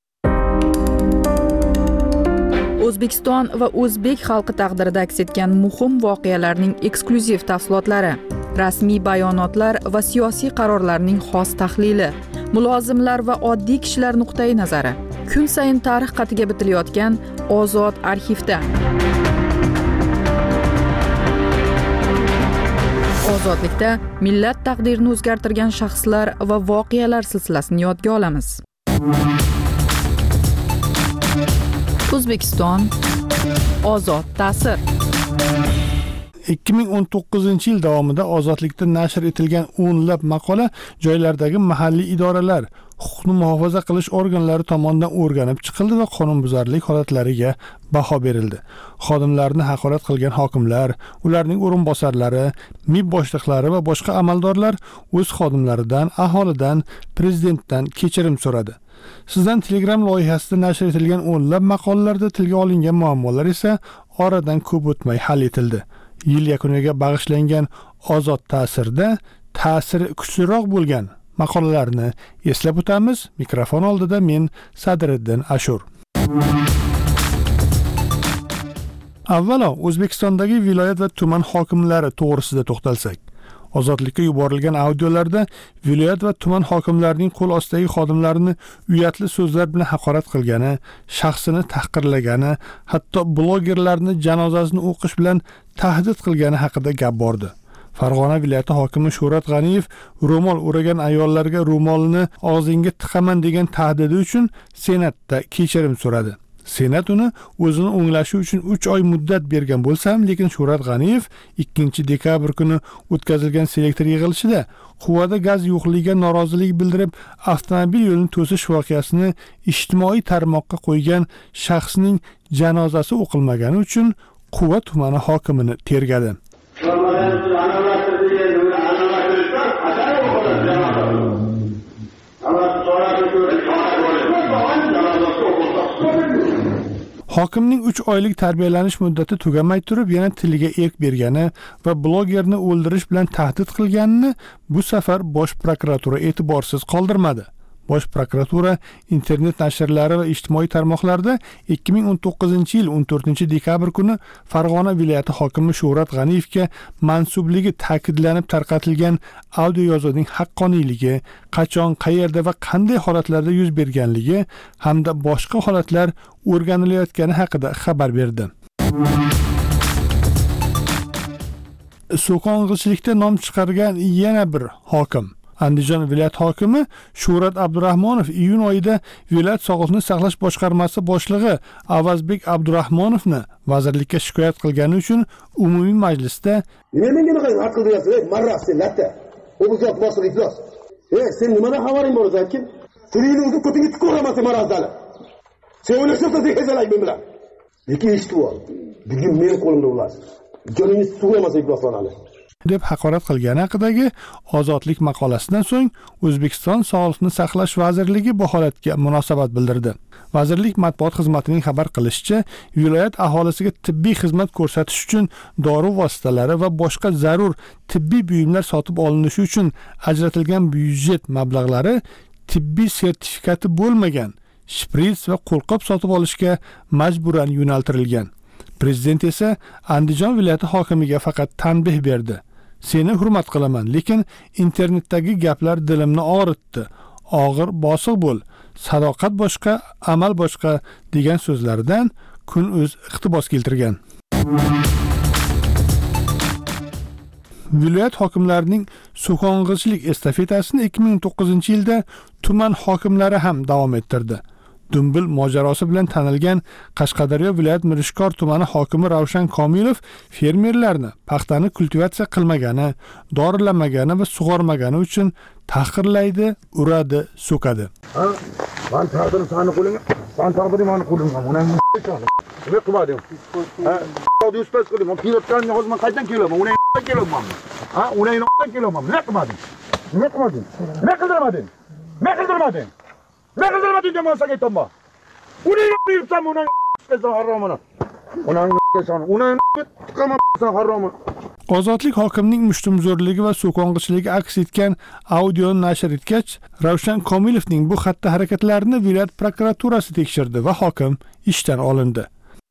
O'zbekiston va o'zbek xalqi taqdirida aks etgan muhim voqealarning eksklyuziv tafsilotlari, rasmiy bayonotlar va siyosiy qarorlarning xos tahlili, mulozimlar va oddiy kishilar nuqtai nazari, kun sayin tarix qatiga bitilayotgan Ozod arxivda. Ozodlikda millat taqdirini o'zgartirgan shaxslar va voqealar silsilasini yodga olamiz. O'zbekiston ozod ta'sir. 2019 yil davomida ozodlikda nashr etilgan o'nlab maqola joylardagi mahalliy idoralar, huquqni muhofaza qilish organlari tomonidan o'rganib chiqildi va qonunbuzarlik holatlariga baho berildi. Xodimlarni haqorat qilgan hokimlar, ularning o'rinbosarlari, MIB boshliqlari va boshqa amaldorlar o'z xodimlaridan, aholidan, prezidentdan kechirim so'radi. Sizdan Telegram loyihasida nashr etilgan o'nlab maqolalarda tilga olingan muammolar esa oradan ko'p o'tmay hal etildi. Yil yakuniga bag'ishlangan ozod ta'sirda ta'siri kuchliroq bo'lgan maqolalarni eslab o'tamiz. Mikrofon oldida men Sadriddin Ashur. Avvalo O'zbekistondagi viloyat va tuman hokimlari to'g'risida to'xtalsak. Ozodlikka yuborilgan audiolarda viloyat va tuman hokimlarining qo'l ostidagi xodimlarini uyatli so'zlar bilan haqorat qilgani, shaxsini tahqirlagani, hatto blogerlarni janozasini o'qish bilan tahdid qilgani haqida gap bordi. Farg'ona viloyati hokimi Shuhrat G'aniyev ro'mol o'ragan ayollarga ro'molni og'zingga tiqaman degan tahdidi uchun Senatda kechirim so'radi. Senat uni o'zini o'nglashi uchun 3 oy muddat bergan bo'lsa ham, lekin Shuhrat G'aniyev 2 dekabr kuni o'tkazilgan selektor yig'ilishida quvvada gaz yo'qligiga norozilik bildirib, avtomobil yo'lini to'sish voqeasini ijtimoiy tarmoqqa qo'ygan shaxsning janozasi o'qilmagani uchun Quva tumani hokimini tergadi. Hokimning 3 oylik tarbiyalanish muddati tugamay turib yana tiliga erk bergani va blogerni o'ldirish bilan tahdid qilganini bu safar Bosh prokuratura e'tiborsiz qoldirmadi. Bosh prokuratura internet nashrlari va ijtimoiy tarmoqlarda 2019 yil 14 dekabr kuni Farg'ona viloyati hokimi Shuhrat G'aniyevga mansubligi ta'kidlanib tarqatilgan audio yozuvning haqqoniyligi, qachon, qayerda va qanday holatlarda yuz berganligi hamda boshqa holatlar o'rganilayotgani haqida xabar berdi. So'kong'ichilikda nom chiqargan yana bir hokim Andijon viloyat hokimi Shuhrat Abdurahmonov iyun oyida viloyat sog'liqni saqlash boshqarmasi boshlig'i Avazbek Abdurahmonovni vazirlikka shikoyat qilgani uchun umumiy majlisda menga nima qildingiz? Marras sen latta. O'zbek boshliq iflos. Sen nimadan xabaring bor o'zing? Tilingni o'zing ko'tingga tiqoramasang marazdali. Sen o'ylashsan dehezalak men bilan. Lekin eshitib ol. Bugun men qo'limda ular. Joningiz sug'ramasa ifloslanadi. deb haqorat qilgani haqidagi ozodlik maqolasidan so'ng O'zbekiston Sog'liqni saqlash vazirligi bu holatga munosabat bildirdi. Vazirlik matbuot xizmatining xabar qilishicha, viloyat aholisiga tibbiy xizmat ko'rsatish uchun dori vositalari va boshqa zarur tibbiy buyumlar sotib olinishi uchun ajratilgan byudjet mablag'lari tibbiy sertifikati bo'lmagan shprits va qo'lqop sotib olishga majburan yo'naltirilgan. Prezident esa Andijon viloyati hokimiga faqat tanbeh berdi. Seni hurmat qilaman, lekin internetdagi gaplar dilimni og'ritdi. Og'ir bosiq bo'l. Sadoqat boshqa, amal boshqa degan so'zlaridan kun o'z iqtibos keltirgan. Viloyat hokimlarining so'kong'ichilik estafetasini 2009 yilda tuman hokimlari ham davom ettirdi. Dumbil mojarosi bilan tanilgan Qashqadaryo viloyat Mirishkor tumani hokimi Ravshan Komilov fermerlarni paxtani kultivatsiya qilmagani, dorilamagani va sug'ormagani uchun tahqirlaydi, uradi, so'kadi. Ben taqdirim seni qo'lingga, sen taqdirim meni qo'limga. Uni nima qilmadim? Ha, yuspas qildim. Pilotlarni hozir men qayerdan kelaman? Uni kelaman. Ha, uni kelaman. Nima qilmadim? Nima qilmadim? Nima qildirmading? Nima qildirmading? Nima qildirmading demoqchiga aytma. Uni yurtsam uni haromini. Uni tiqaman haromini. Ozodlik hokimining mushtumzo'rligi va so'kong'ichiligi aks etgan audioni nashr etgach, Ravshan Komilovning bu xatti harakatlarini viloyat prokuraturasi tekshirdi va hokim ishdan olindi.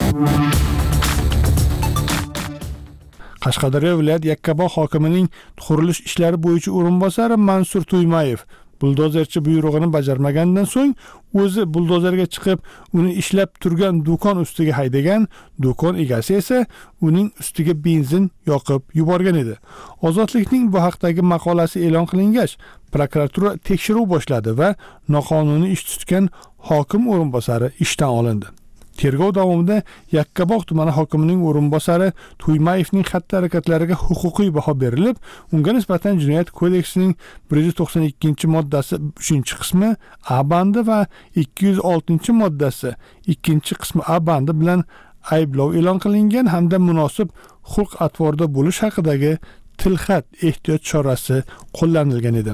Qashqadaryo viloyat Yakkabog' hokimining qurilish ishlari bo'yicha o'rinbosari Mansur Tuymayev buldozerchi buyrug'ini bajarmagandan so'ng o'zi buldozerga chiqib, uni ishlab turgan do'kon ustiga haydagan, do'kon egasi esa uning ustiga benzin yoqib yuborgan edi. Ozodlikning bu haqdagi maqolasi e'lon qilingach, prokuratura tekshiruv boshladi va noqonuniy ish tutgan hokim o'rinbosari ishdan olindi. Tergov davomida Yakkabog' tumani hokimining o'rinbosari Tuymayevning xatti harakatlariga huquqiy baho berilib, unga nisbatan Jinoyat kodeksining 192-moddasi 3-qismi A bandi va 206-moddasi 2-qismi A bandi bilan ayblov e'lon qilingan hamda munosib xulq-atvorda bo'lish haqidagi tilxat ehtiyot chorasi qo'llanilgan edi.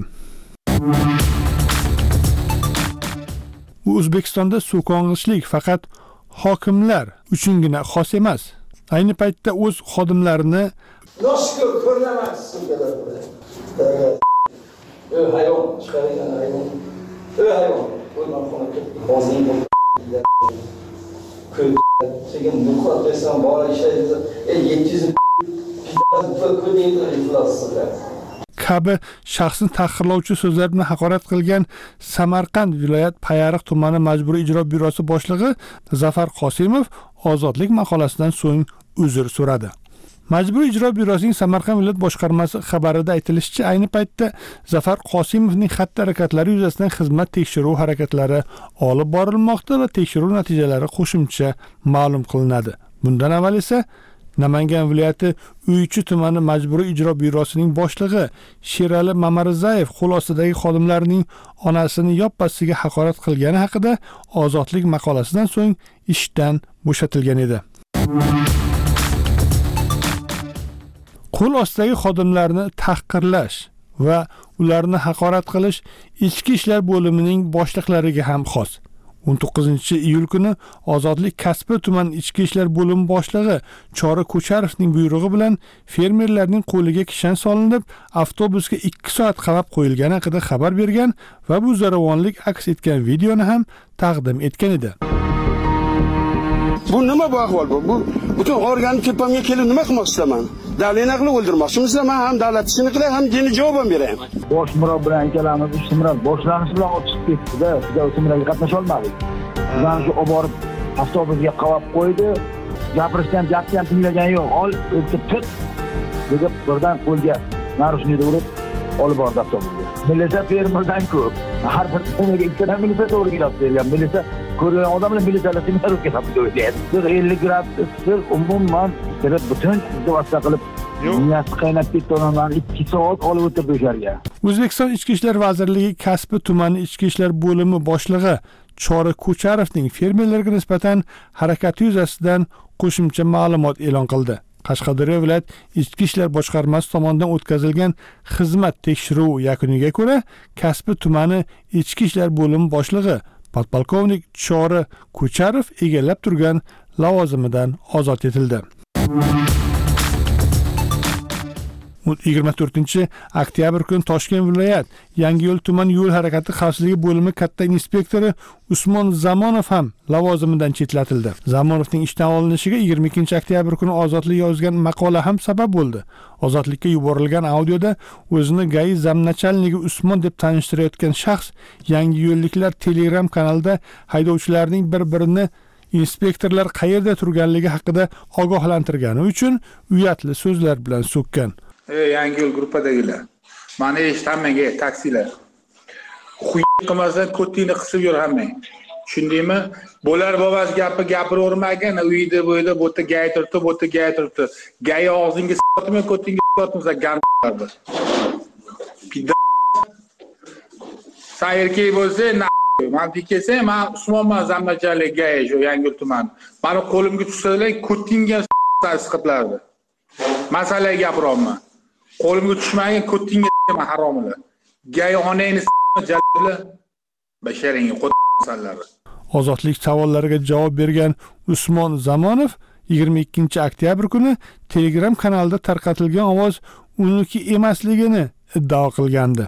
O'zbekistonda so'kong'ichlik faqat hokimlar uchungina xos emas. Ayni paytda o'z xodimlarini Noshkur ko'rlamas. Hayvon, chiqargan hayvon. Hayvon. O'lman xonada. Hozir bu ko'rgan muqot desam bor ishlaydi. 700 kabi shaxsni tahqirlovchi so'zlar bilan haqorat qilgan Samarqand viloyat Payariq tumani majburiy ijro byurosi boshlig'i Zafar Qosimov ozodlik maqolasidan so'ng uzr so'radi. Majburiy ijro byurosining Samarqand viloyat boshqarmasi xabarida aytilishicha, ayni paytda Zafar Qosimovning xatti harakatlari yuzasidan xizmat tekshiruv harakatlari olib borilmoqda va tekshiruv natijalari qo'shimcha ma'lum qilinadi. Bundan avval esa Namangan viloyati Uychi tumani majburiy ijro byurosining boshlig'i Sherali Mamarizayev qo'l ostidagi xodimlarining onasini yoppasiga haqorat qilgani haqida ozodlik maqolasidan so'ng ishdan bo'shatilgan edi. Qo'l ostidagi xodimlarni tahqirlash va ularni haqorat qilish ichki ishlar bo'limining boshliqlariga ham xos. 19-iyul kuni Ozodlik Kasbi tuman ichki ishlar bo'limi boshlig'i Chora Ko'charovning buyrug'i bilan fermerlarning qo'liga kishan solinib, avtobusga 2 soat qamab qo'yilgani haqida xabar bergan va bu zo'ravonlik aks etgan videoni ham taqdim etgan edi. Bu nima bu ahvol bu? Bu butun organi tepamga kelib nima qilmoqchiman? Davlatni qilib o'ldirmoqchimisizlar? Men ham davlat ishini qilay, ham jini javob beraman. Bosh murab bilan ikkalamiz ishtimroq boshlanish bilan o'tib ketdi-da, biz o'simlarga qatnasha olmadik. Bizdan shu olib borib avtobusga qavab qo'ydi. Gapirishdan gapni ham tinglagan yo'q. Ol, o'tib tut. Deb birdan qo'lga narushnikda urib olib bordi avtobusga. Milisa fermerdan ko'p. Har bir unaga ikkita milisa to'g'ri kelib kelgan. Milisa ko'rgan odamlar milisalarga narib kelib o'ylaydi. 50 gradus umuman kirib butun vosita qilib niyat qaynab ketdi, odamlarni 2 soat olib o'tirdi o'sharga. O'zbekiston Ichki ishlar vazirligi Kasbi tumani ichki ishlar bo'limi boshlig'i Chora Ko'charovning fermerlarga nisbatan harakati yuzasidan qo'shimcha ma'lumot e'lon qildi. Qashqadaryo viloyat ichki ishlar boshqarmasi tomonidan o'tkazilgan xizmat tekshiruvi yakuniga ko'ra, Kasbi tumani ichki ishlar bo'limi boshlig'i podpolkovnik Chora Ko'charov egallab turgan lavozimidan ozod etildi. 24-oktyabr kuni Toshkent viloyat Yangiyo'l tuman yo'l harakati xavfsizligi bo'limi katta inspektori Usmon Zamonov ham lavozimidan chetlatildi. Zamonovning ishdan olinishiga 22-oktyabr kuni Ozodlik yozgan maqola ham sabab bo'ldi. Ozodlikka yuborilgan audioda o'zini GAI zamnachalnigi Usmon deb tanishtirayotgan shaxs Yangiyo'lliklar Telegram kanalida haydovchilarning bir-birini inspektorlar qayerda turganligi haqida ogohlantirgani uchun uyatli so'zlar bilan so'kkan. Yangiyo'l gruppadagilar. Mana eshit hammaga taksilar. Xuy qilmasdan ko'tingni qisib yur hammang. Tushundingmi? Bo'lar bobasi gapiravermagin, uyda bu yerda gay turibdi. Gay og'zingga sotma, ko'tingga sotmasa gamlardi. Sayrki bo'lsa, men dikesam, men Usmonman Zammachalik gay shu Yangiyo'l tumani. Meni qo'limga tushsalar, ko'tingga siqitlardi. Masalaga gapiryapman. Qo'limga tushmagan ko'tingga haromlar. Gay onangni jallar basharingga qo'tsanlar. Ozodlik savollariga javob bergan Usmon Zamonov 22 oktyabr kuni Telegram kanalida tarqatilgan ovoz uniki emasligini iddao qilgandi.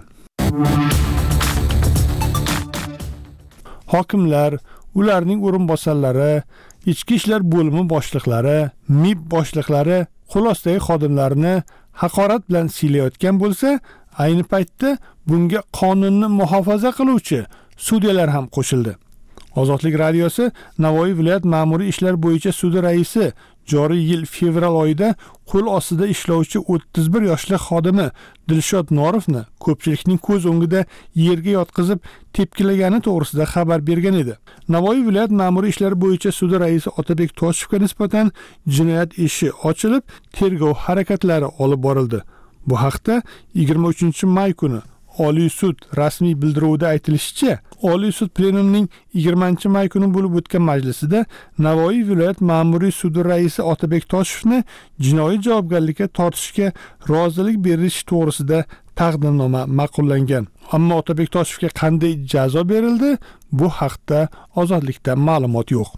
Hokimlar, ularning o'rinbosarlari, ichki ishlar bo'limi boshliqlari, MIB boshliqlari xulosadagi xodimlarni haqorat bilan siylayotgan bo'lsa, ayni paytda bunga qonunni muhofaza qiluvchi sudyalar ham qo'shildi. Ozodlik radiosi Navoiy viloyat ma'muriy ishlar bo'yicha sudi raisi joriy yil fevral oyida qo'l ostida ishlovchi 31 yoshli xodimi Dilshod Norovni ko'pchilikning ko'z o'ngida yerga yotqizib tepkilagani to'g'risida xabar bergan edi. Navoiy viloyat ma'muriy ishlar bo'yicha sudi raisi Otabek Toshevga nisbatan jinoyat ishi ochilib, tergov harakatlari olib borildi. Bu haqda 23 may kuni Oliy sud rasmiy bildiruvida aytilishicha, Oliy sud plenumining 20 may kuni bo'lib o'tgan majlisida Navoiy viloyat ma'muriy sudi raisi Otabek Toshevni jinoiy javobgarlikka tortishga rozilik berish to'g'risida taqdimnoma ma'qullangan. Ammo Otabek Toshevga qanday jazo berildi, bu haqda Ozodlikda ma'lumot yo'q.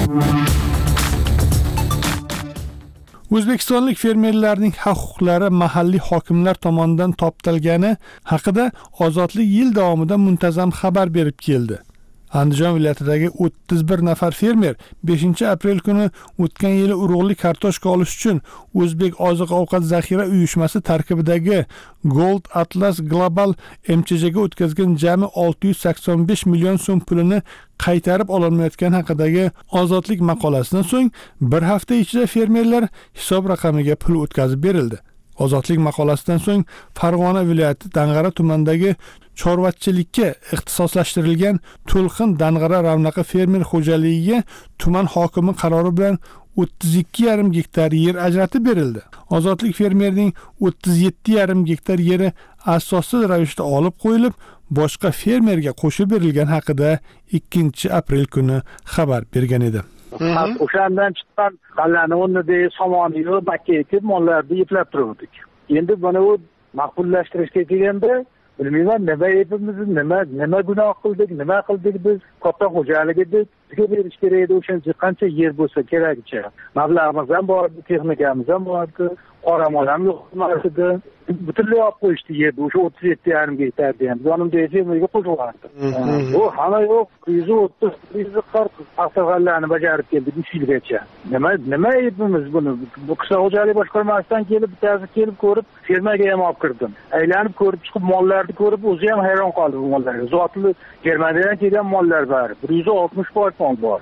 O'zbekistonlik fermerlarning huquqlari mahalliy hokimlar tomonidan toptalgani haqida Ozodlik yil davomida muntazam xabar berib keldi. Andijon viloyatidagi 31 nafar fermer 5-aprel kuni o'tgan yili urug'li kartoshka olish uchun O'zbek oziq-ovqat zaxira uyushmasi tarkibidagi Gold Atlas Global MCJga o'tkazgan jami 685 million so'm pulini qaytarib ololmayotgani haqidagi Ozodlik maqolasidan so'ng bir hafta ichida fermerlar hisob raqamiga pul o'tkazib berildi. Ozodlik maqolasidan so'ng Farg'ona viloyati Dang'ara tumanidagi chorvachilikka ixtisoslashtirilgan To'lqin Dang'ara Ravnaqa fermer xo'jaligiga tuman hokimi qarori bilan 32,5 gektar yer ajratib berildi. Ozodlik fermerning 37,5 gektar yeri asossiz ravishda olib qo'yilib, boshqa fermerga qo'shib berilgan haqida 2-aprel kuni xabar bergan edi. O'shandan chiqqan g'allani o'rnida somonni yo'q, bakka ekib mollarni yeplab turdik. Endi buni maqbullashtirishga kelganda bilmayman, nima aybimiz, nima gunoh qildik, nima qildik biz, katta xo'jalik edik, bizga berish kerak edi, o'shancha qancha yer bo'lsa kerakcha. Mablag'imiz ham bor, texnikamiz ham bor, qoramol ham yo'q edi. Butunlay olib qo'yishdi yerni, o'sha 37,5 gektarni ham yonimdagi fermerga qo'shib yubordi. Bu hamma yo'q, 130-140 haftalarni bajarib keldik 3 yilgacha. Nima aybimiz buni? Bu qishloq xo'jalik boshqarmasidan kelib, bittasi kelib ko'rib, fermaga ham olib kirdim. Aylanib ko'rib chiqib, mollarni ko'rib, o'zi ham hayron qoldi bu mollarga. Zotli Germaniyadan kelgan mollar bor. 160 mol bor.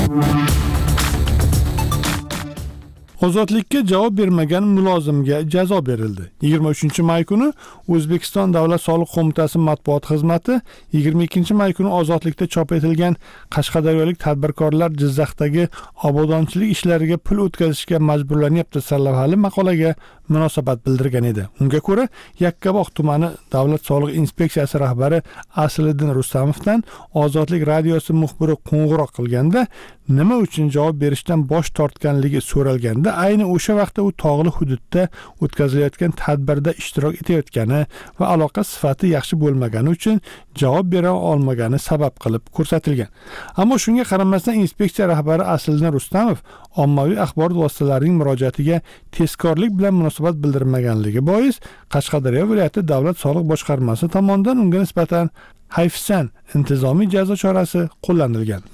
Ozodlikka javob bermagan mulozimga jazo berildi. 23 may kuni O'zbekiston Davlat soliq qo'mitasi matbuot xizmati 22 may kuni Ozodlikda chop etilgan Qashqadaryolik tadbirkorlar Jizzaxdagi obodonchilik ishlariga pul o'tkazishga majburlanyapti sarlavhali maqolaga munosabat bildirgan edi. Unga ko'ra, Yakkabog' tumani Davlat soliq inspeksiyasi rahbari Asliddin Rustamovdan Ozodlik radiosi muxbiri qo'ng'iroq qilganda nima uchun javob berishdan bosh tortganligi so'ralganda, ayni o'sha vaqtda u tog'li hududda o'tkazilayotgan tadbirda ishtirok etayotgani va aloqa sifati yaxshi bo'lmagani uchun javob bera olmagani sabab qilib ko'rsatilgan. Ammo shunga qaramasdan inspeksiya rahbari Asliddin Rustamov ommaviy axborot vositalarining murojaatiga tezkorlik bilan munosabat bildirmaganligi bois Qashqadaryo viloyati davlat soliq boshqarmasi tomonidan unga nisbatan hayfsan intizomiy jazo chorasi qo'llanilgan.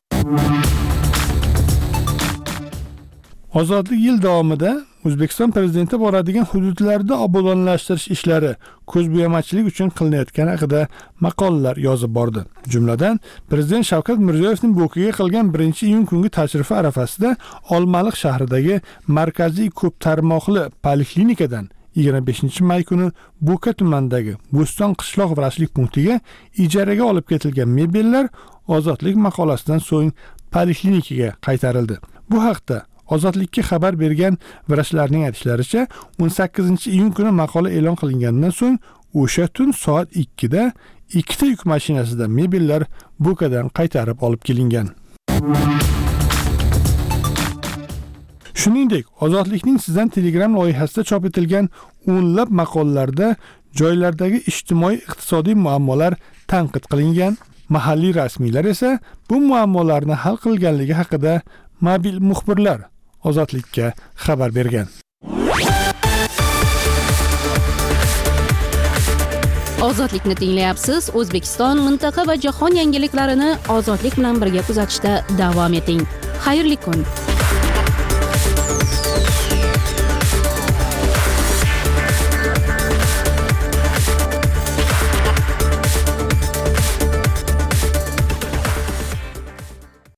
Ozodlik yil davomida O'zbekiston prezidenti boradigan hududlarda obodonlashtirish ishlari ko'zbo'yamachilik uchun qilinayotgani haqida maqolalar yozib bordi. Jumladan, Prezident Shavkat Mirziyoyevning Bo'kaga qilgan 1-iyun kungi tashrifi arafasida Olmaliq shahridagi markaziy ko'p tarmoqli poliklinikadan 25 may kuni Bo'ka tumanidagi Bo'ston qishloq vrachlik punktiga ijaraga olib ketilgan mebellar ozodlik maqolasidan so'ng poliklinikaga qaytarildi. Bu haqda Ozodlikka xabar bergan vrachlarning aytishlaricha, 18-iyun kuni maqola e'lon qilingandan so'ng o'sha tun soat 2 da ikkita yuk mashinasida mebellar Bukadan qaytarib olib kelingan. Shuningdek, Ozodlikning sizdan Telegram loyihasida chop etilgan o'nlab maqolalarda joylardagi ijtimoiy-iqtisodiy muammolar tanqid qilingan. Mahalliy rasmiylar esa bu muammolarni hal qilganligi haqida mobil muxbirlar Ozodlikka xabar bergan. Ozodlikni tinglayapsiz. O'zbekiston, mintaqa va jahon yangiliklarini Ozodlik bilan birga kuzatishda davom eting. Xayrli kun.